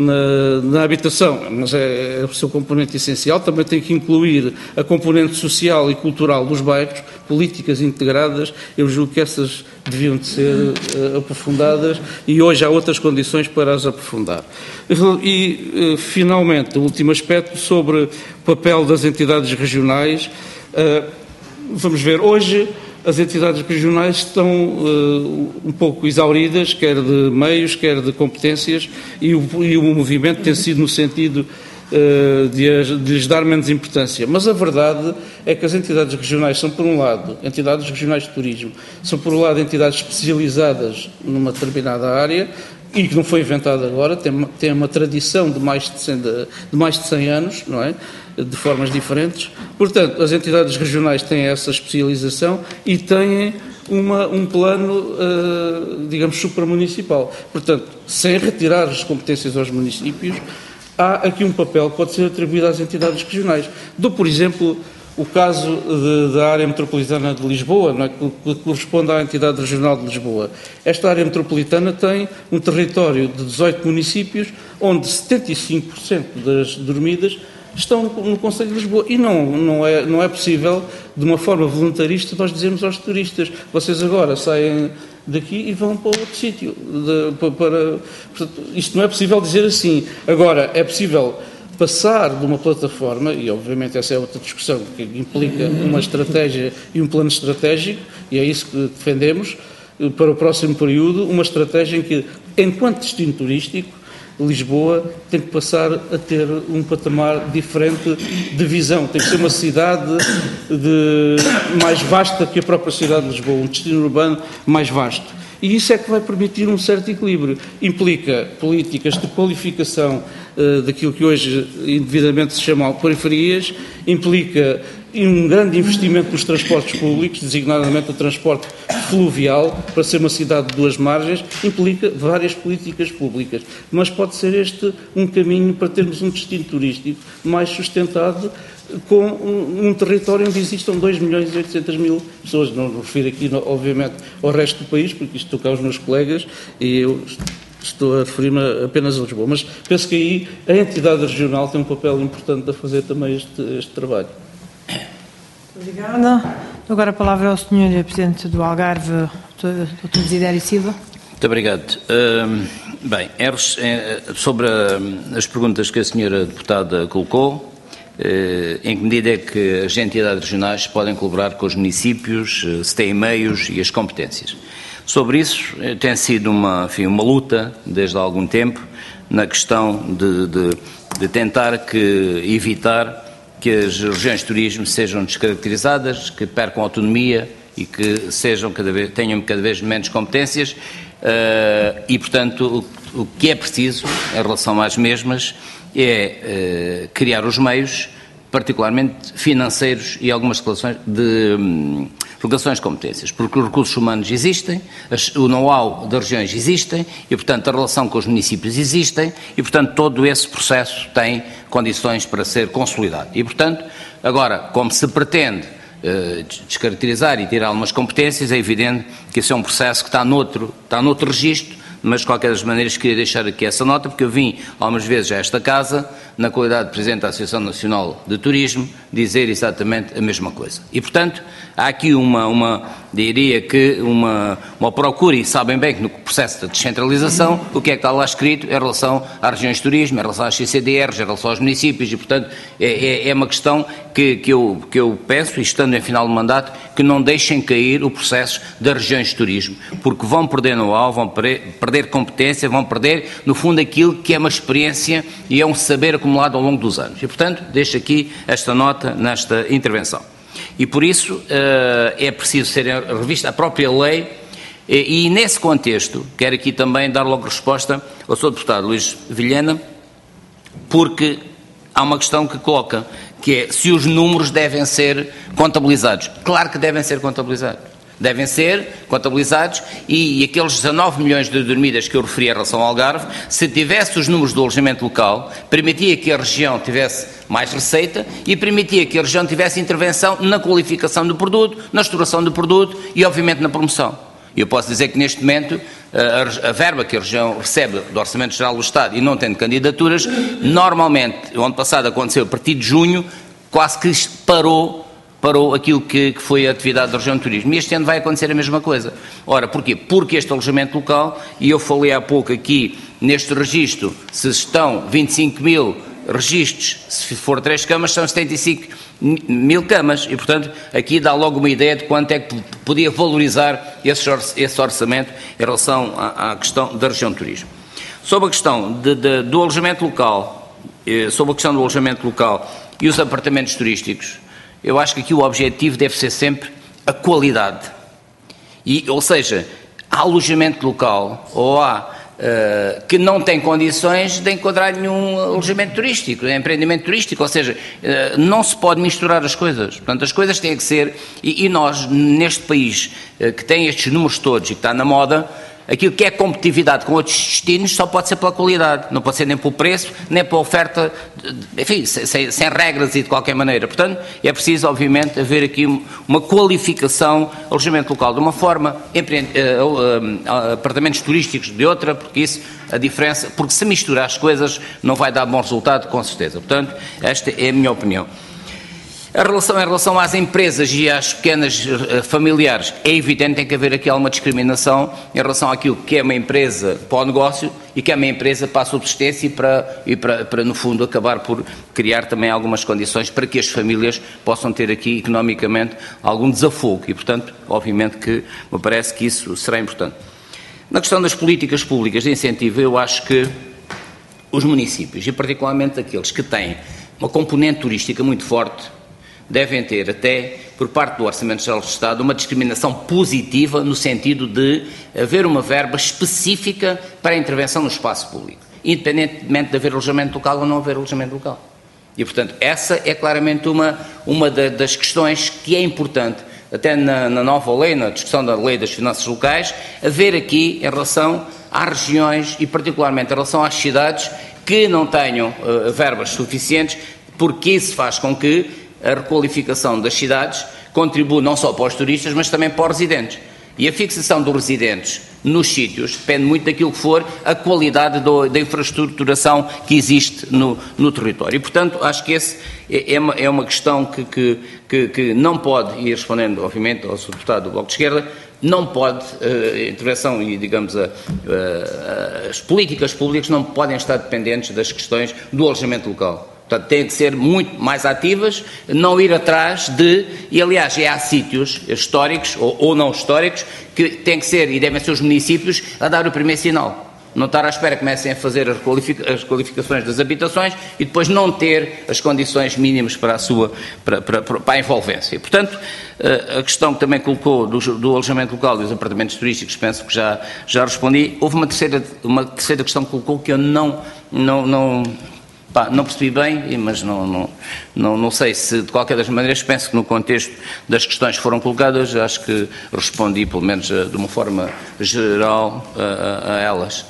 na, na habitação, mas é, é o seu componente essencial, também tem que incluir a componente social e cultural dos bairros, políticas integradas, eu julgo que essas deviam de ser uh, aprofundadas e hoje há outras condições para as aprofundar. E, uh, finalmente, o último aspecto sobre o papel das entidades regionais, uh, vamos ver, hoje as entidades regionais estão uh, um pouco exauridas, quer de meios, quer de competências, e o, e o movimento tem sido no sentido uh, de, as, de lhes dar menos importância. Mas a verdade é que as entidades regionais são, por um lado, entidades regionais de turismo, são, por um lado, entidades especializadas numa determinada área, e que não foi inventada agora, tem, tem uma tradição de mais de, cem, de, de mais de cem anos, não é? De formas diferentes. Portanto, as entidades regionais têm essa especialização e têm uma, um plano, uh, digamos, supramunicipal. Portanto, sem retirar as competências aos municípios, há aqui um papel que pode ser atribuído às entidades regionais. Dou, por exemplo, o caso de, da área metropolitana de Lisboa, não é, que, que corresponde à entidade regional de Lisboa. Esta área metropolitana tem um território de dezoito municípios, onde setenta e cinco por cento das dormidas estão no, no Concelho de Lisboa. E não, não, é, não é possível, de uma forma voluntarista, nós dizermos aos turistas, vocês agora saem daqui e vão para outro sítio. De, para, para, portanto, isto não é possível dizer assim. Agora, é possível passar de uma plataforma, e obviamente essa é outra discussão que implica uma estratégia e um plano estratégico, e é isso que defendemos, para o próximo período, uma estratégia em que, enquanto destino turístico, Lisboa tem que passar a ter um patamar diferente de visão, tem que ser uma cidade de, mais vasta que a própria cidade de Lisboa, um destino urbano mais vasto. E isso é que vai permitir um certo equilíbrio. Implica políticas de qualificação uh, daquilo que hoje indevidamente se chama periferias, implica um grande investimento nos transportes públicos, designadamente o transporte fluvial, para ser uma cidade de duas margens, implica várias políticas públicas. Mas pode ser este um caminho para termos um destino turístico mais sustentado, com um, um território onde existam dois milhões e oitocentas mil pessoas. Não me refiro aqui, obviamente, ao resto do país, porque isto toca aos meus colegas e eu estou a referir-me apenas a Lisboa. Mas penso que aí a entidade regional tem um papel importante a fazer também este, este trabalho. Obrigada. Agora a palavra ao senhor Presidente do Algarve, doutor Desidério Silva. Muito obrigado. Uh, bem, sobre as perguntas que a senhora deputada colocou, em que medida é que as entidades regionais podem colaborar com os municípios, se têm meios e as competências. Sobre isso, tem sido uma, enfim, uma luta desde há algum tempo na questão de, de, de tentar que, evitar que as regiões de turismo sejam descaracterizadas, que percam autonomia e que sejam cada vez, tenham cada vez menos competências uh, e, portanto, o, o que é preciso em relação às mesmas é uh, criar os meios, particularmente financeiros e algumas relações de um, relações de competências, porque os recursos humanos existem, as, o know-how das regiões existem e, portanto, a relação com os municípios existem e, portanto, todo esse processo tem condições para ser consolidado. E, portanto, agora, como se pretende uh, descaracterizar e tirar algumas competências, é evidente que esse é um processo que está noutro, está noutro registro, mas de qualquer das maneiras queria deixar aqui essa nota, porque eu vim algumas vezes a esta casa, na qualidade de Presidente da Associação Nacional de Turismo, dizer exatamente a mesma coisa. E, portanto, há aqui uma, uma diria que uma, uma procura, e sabem bem que no processo de descentralização, o que é que está lá escrito em relação às regiões de turismo, em relação às C C D Rs, em relação aos municípios, e, portanto, é, é uma questão que, que, eu, que eu penso, e estando em final de mandato, que não deixem cair o processo das regiões de turismo, porque vão perder know-how, vão perder competência, vão perder, no fundo, aquilo que é uma experiência e é um saber acumulado ao longo dos anos. E, portanto, deixo aqui esta nota nesta intervenção. E, por isso, é preciso ser revista a própria lei e, e, nesse contexto, quero aqui também dar logo resposta ao senhor Deputado Luís Vilhena, porque há uma questão que coloca, que é se os números devem ser contabilizados. Claro que devem ser contabilizados. Devem ser contabilizados e, e aqueles dezanove milhões de dormidas que eu referi em relação ao Algarve, se tivesse os números do alojamento local, permitia que a região tivesse mais receita e permitia que a região tivesse intervenção na qualificação do produto, na estruturação do produto e, obviamente, na promoção. E eu posso dizer que, neste momento, a, a verba que a região recebe do Orçamento Geral do Estado e não tendo candidaturas, normalmente, o ano passado aconteceu, a partir de junho, quase que parou parou aquilo que, que foi a atividade da região de turismo. E este ano vai acontecer a mesma coisa. Ora, porquê? Porque este alojamento local, e eu falei há pouco aqui neste registro, se estão vinte e cinco mil registros, se for três camas, são setenta e cinco mil camas, e portanto aqui dá logo uma ideia de quanto é que podia valorizar esse, esse orçamento em relação à, à questão da região de turismo. Sobre a questão de, de, do alojamento local, eh, sobre a questão do alojamento local e os apartamentos turísticos, eu acho que aqui o objetivo deve ser sempre a qualidade. E, ou seja, há alojamento local ou há uh, que não tem condições de enquadrar nenhum alojamento turístico, empreendimento turístico, ou seja, uh, não se pode misturar as coisas. Portanto, as coisas têm que ser, e, e nós, neste país uh, que tem estes números todos e que está na moda, aquilo que é competitividade com outros destinos só pode ser pela qualidade, não pode ser nem pelo preço, nem pela oferta, enfim, sem, sem regras e de qualquer maneira. Portanto, é preciso, obviamente, haver aqui uma qualificação, alojamento local de uma forma, apartamentos turísticos de outra, porque isso, a diferença, porque se misturar as coisas não vai dar bom resultado, com certeza. Portanto, esta é a minha opinião. A relação, em relação às empresas e às pequenas uh, familiares, é evidente que tem que haver aqui alguma discriminação em relação àquilo que é uma empresa para o negócio e que é uma empresa para a subsistência e para, e para, para, no fundo, acabar por criar também algumas condições para que as famílias possam ter aqui, economicamente, algum desafogo e, portanto, obviamente que me parece que isso será importante. Na questão das políticas públicas de incentivo, eu acho que os municípios, e particularmente aqueles que têm uma componente turística muito forte, devem ter até, por parte do Orçamento Geral do Estado, uma discriminação positiva no sentido de haver uma verba específica para a intervenção no espaço público, independentemente de haver alojamento local ou não haver alojamento local. E, portanto, essa é claramente uma, uma das questões que é importante, até na, na nova lei, na discussão da lei das finanças locais, haver aqui em relação às regiões e particularmente em relação às cidades que não tenham uh, verbas suficientes, porque isso faz com que a requalificação das cidades contribui não só para os turistas, mas também para os residentes. E a fixação dos residentes nos sítios depende muito daquilo que for a qualidade do, da infraestruturação que existe no, no território. E, portanto, acho que esse é, é, uma, é uma questão que, que, que, que não pode, e respondendo, obviamente, ao senhor Deputado do Bloco de Esquerda, não pode, a intervenção e, digamos, a, a, as políticas públicas não podem estar dependentes das questões do alojamento local. Portanto, têm que ser muito mais ativas, não ir atrás de, e aliás, é, há sítios históricos ou, ou não históricos que têm que ser e devem ser os municípios a dar o primeiro sinal. Não estar à espera que comecem a fazer as, qualifica as qualificações das habitações e depois não ter as condições mínimas para a sua, para, para, para a envolvência. E, portanto, a questão que também colocou do, do alojamento local e dos apartamentos turísticos, penso que já, já respondi. Houve uma terceira, uma terceira questão que colocou que eu não... não, não Pá, não percebi bem, mas não, não, não, não sei se, de qualquer das maneiras, penso que no contexto das questões que foram colocadas, acho que respondi, pelo menos de uma forma geral, a, a elas.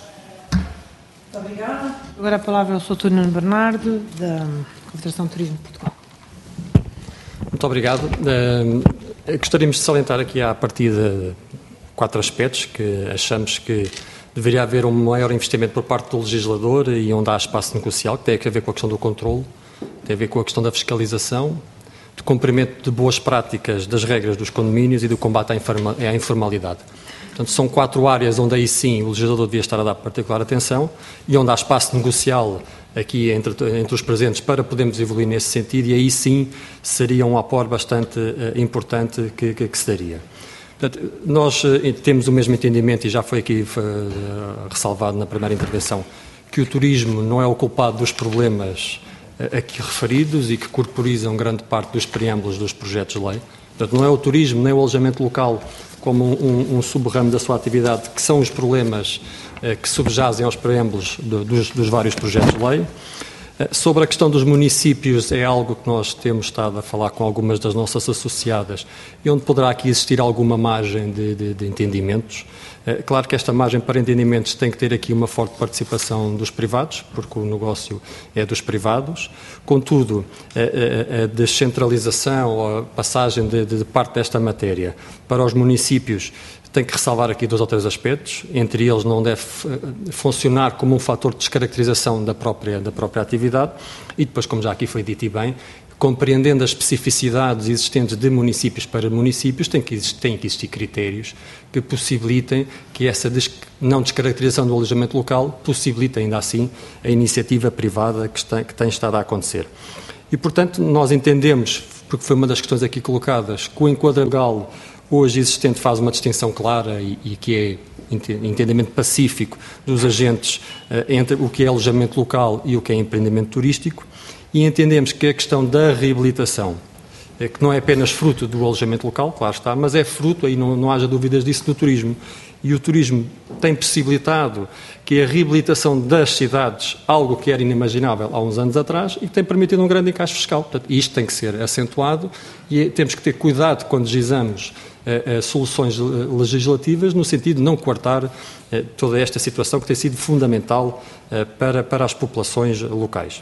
Muito obrigada. Agora a palavra ao doutor Nuno Bernardo, da Confederação de Turismo de Portugal. Muito obrigado. Uh, gostaríamos de salientar aqui à partida quatro aspectos que achamos que deveria haver um maior investimento por parte do legislador e onde há espaço negocial, que tem a ver com a questão do controle, tem a ver com a questão da fiscalização, do cumprimento de boas práticas das regras dos condomínios e do combate à informalidade. Portanto, são quatro áreas onde aí sim o legislador devia estar a dar particular atenção e onde há espaço negocial aqui entre, entre os presentes para podermos evoluir nesse sentido, e aí sim seria um aporte bastante uh, importante que, que, que se daria. Portanto, nós uh, temos o mesmo entendimento, e já foi aqui uh, ressalvado na primeira intervenção, que o turismo não é o culpado dos problemas uh, aqui referidos e que corporizam grande parte dos preâmbulos dos projetos de lei. Portanto, não é o turismo nem o alojamento local como um, um sub-ramo da sua atividade, que são os problemas eh, que subjazem aos preâmbulos do, dos, dos vários projetos de lei. Eh, sobre a questão dos municípios, é algo que nós temos estado a falar com algumas das nossas associadas e onde poderá aqui existir alguma margem de, de, de entendimentos. Eh, claro que esta margem para entendimentos tem que ter aqui uma forte participação dos privados, porque o negócio é dos privados. Contudo, a, a, a descentralização ou a passagem de, de parte desta matéria para os municípios tem que ressalvar aqui dois ou três aspectos. Entre eles, não deve funcionar como um fator de descaracterização da própria, da própria atividade e depois, como já aqui foi dito e bem, compreendendo as especificidades existentes de municípios para municípios, tem que existir, tem que existir critérios que possibilitem que essa des, não descaracterização do alojamento local possibilite ainda assim a iniciativa privada que, está, que tem estado a acontecer. E, portanto, nós entendemos, porque foi uma das questões aqui colocadas, que o enquadramento legal hoje existente faz uma distinção clara e, e que é entendimento pacífico dos agentes uh, entre o que é alojamento local e o que é empreendimento turístico, e entendemos que a questão da reabilitação, é que não é apenas fruto do alojamento local, claro está, mas é fruto, aí não, não haja dúvidas disso, do turismo. E o turismo tem possibilitado que a reabilitação das cidades, algo que era inimaginável há uns anos atrás, e que tem permitido um grande encaixe fiscal. Portanto, isto tem que ser acentuado e temos que ter cuidado quando gizamos uh, uh, soluções legislativas, no sentido de não coartar uh, toda esta situação que tem sido fundamental uh, para, para as populações locais.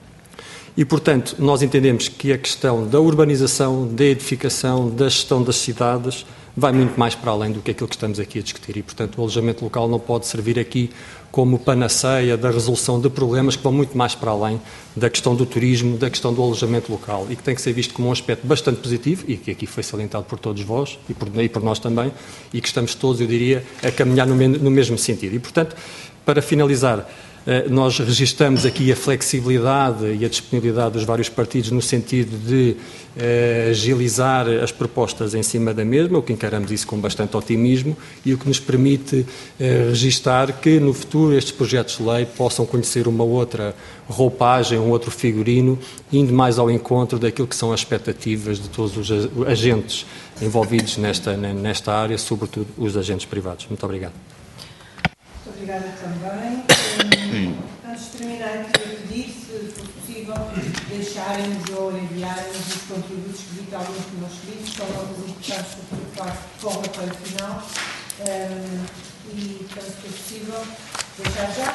E, portanto, nós entendemos que a questão da urbanização, da edificação, da gestão das cidades vai muito mais para além do que aquilo que estamos aqui a discutir e, portanto, o alojamento local não pode servir aqui como panaceia da resolução de problemas que vão muito mais para além da questão do turismo, da questão do alojamento local e que tem que ser visto como um aspecto bastante positivo e que aqui foi salientado por todos vós e por, e por nós também e que estamos todos, eu diria, a caminhar no, no mesmo sentido. E, portanto, para finalizar, nós registramos aqui a flexibilidade e a disponibilidade dos vários partidos no sentido de eh, agilizar as propostas em cima da mesma, o que encaramos isso com bastante otimismo e o que nos permite eh, registar que no futuro estes projetos de lei possam conhecer uma outra roupagem, um outro figurino, indo mais ao encontro daquilo que são as expectativas de todos os agentes envolvidos nesta, nesta área, sobretudo os agentes privados. Muito obrigado. Muito obrigada também. Antes de terminar, queria pedir, se for possível, deixarem-nos ou enviarem-nos os contributos que vi que alguns que nós escritos, são notas importantes para preocupar com o relatório final. Um, e, portanto, se for possível, deixar já,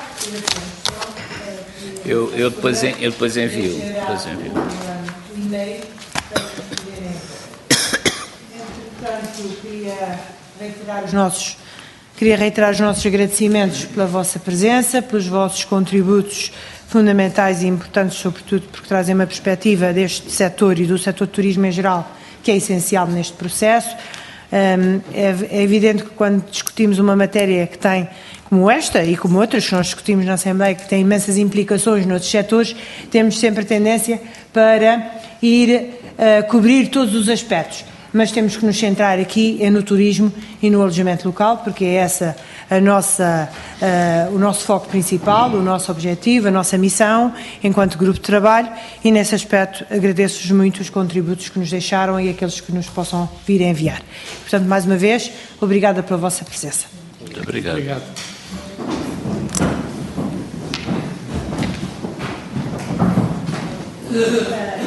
uh, eu, eu, depois, eu depois envio. Depois envio. O e-mail para poderem. Entretanto, queria reiterar os nossos. Queria reiterar os nossos agradecimentos pela vossa presença, pelos vossos contributos fundamentais e importantes, sobretudo porque trazem uma perspectiva deste setor e do setor de turismo em geral, que é essencial neste processo. É evidente que quando discutimos uma matéria que tem, como esta e como outras que nós discutimos na Assembleia, que tem imensas implicações noutros setores, temos sempre a tendência para ir a cobrir todos os aspectos. Mas temos que nos centrar aqui é no turismo e no alojamento local, porque é essa a nossa, uh, o nosso foco principal, o nosso objetivo, a nossa missão enquanto grupo de trabalho, e nesse aspecto agradeço-vos muito os contributos que nos deixaram e aqueles que nos possam vir a enviar. Portanto, mais uma vez, obrigada pela vossa presença. Muito obrigado. Obrigado. Uh,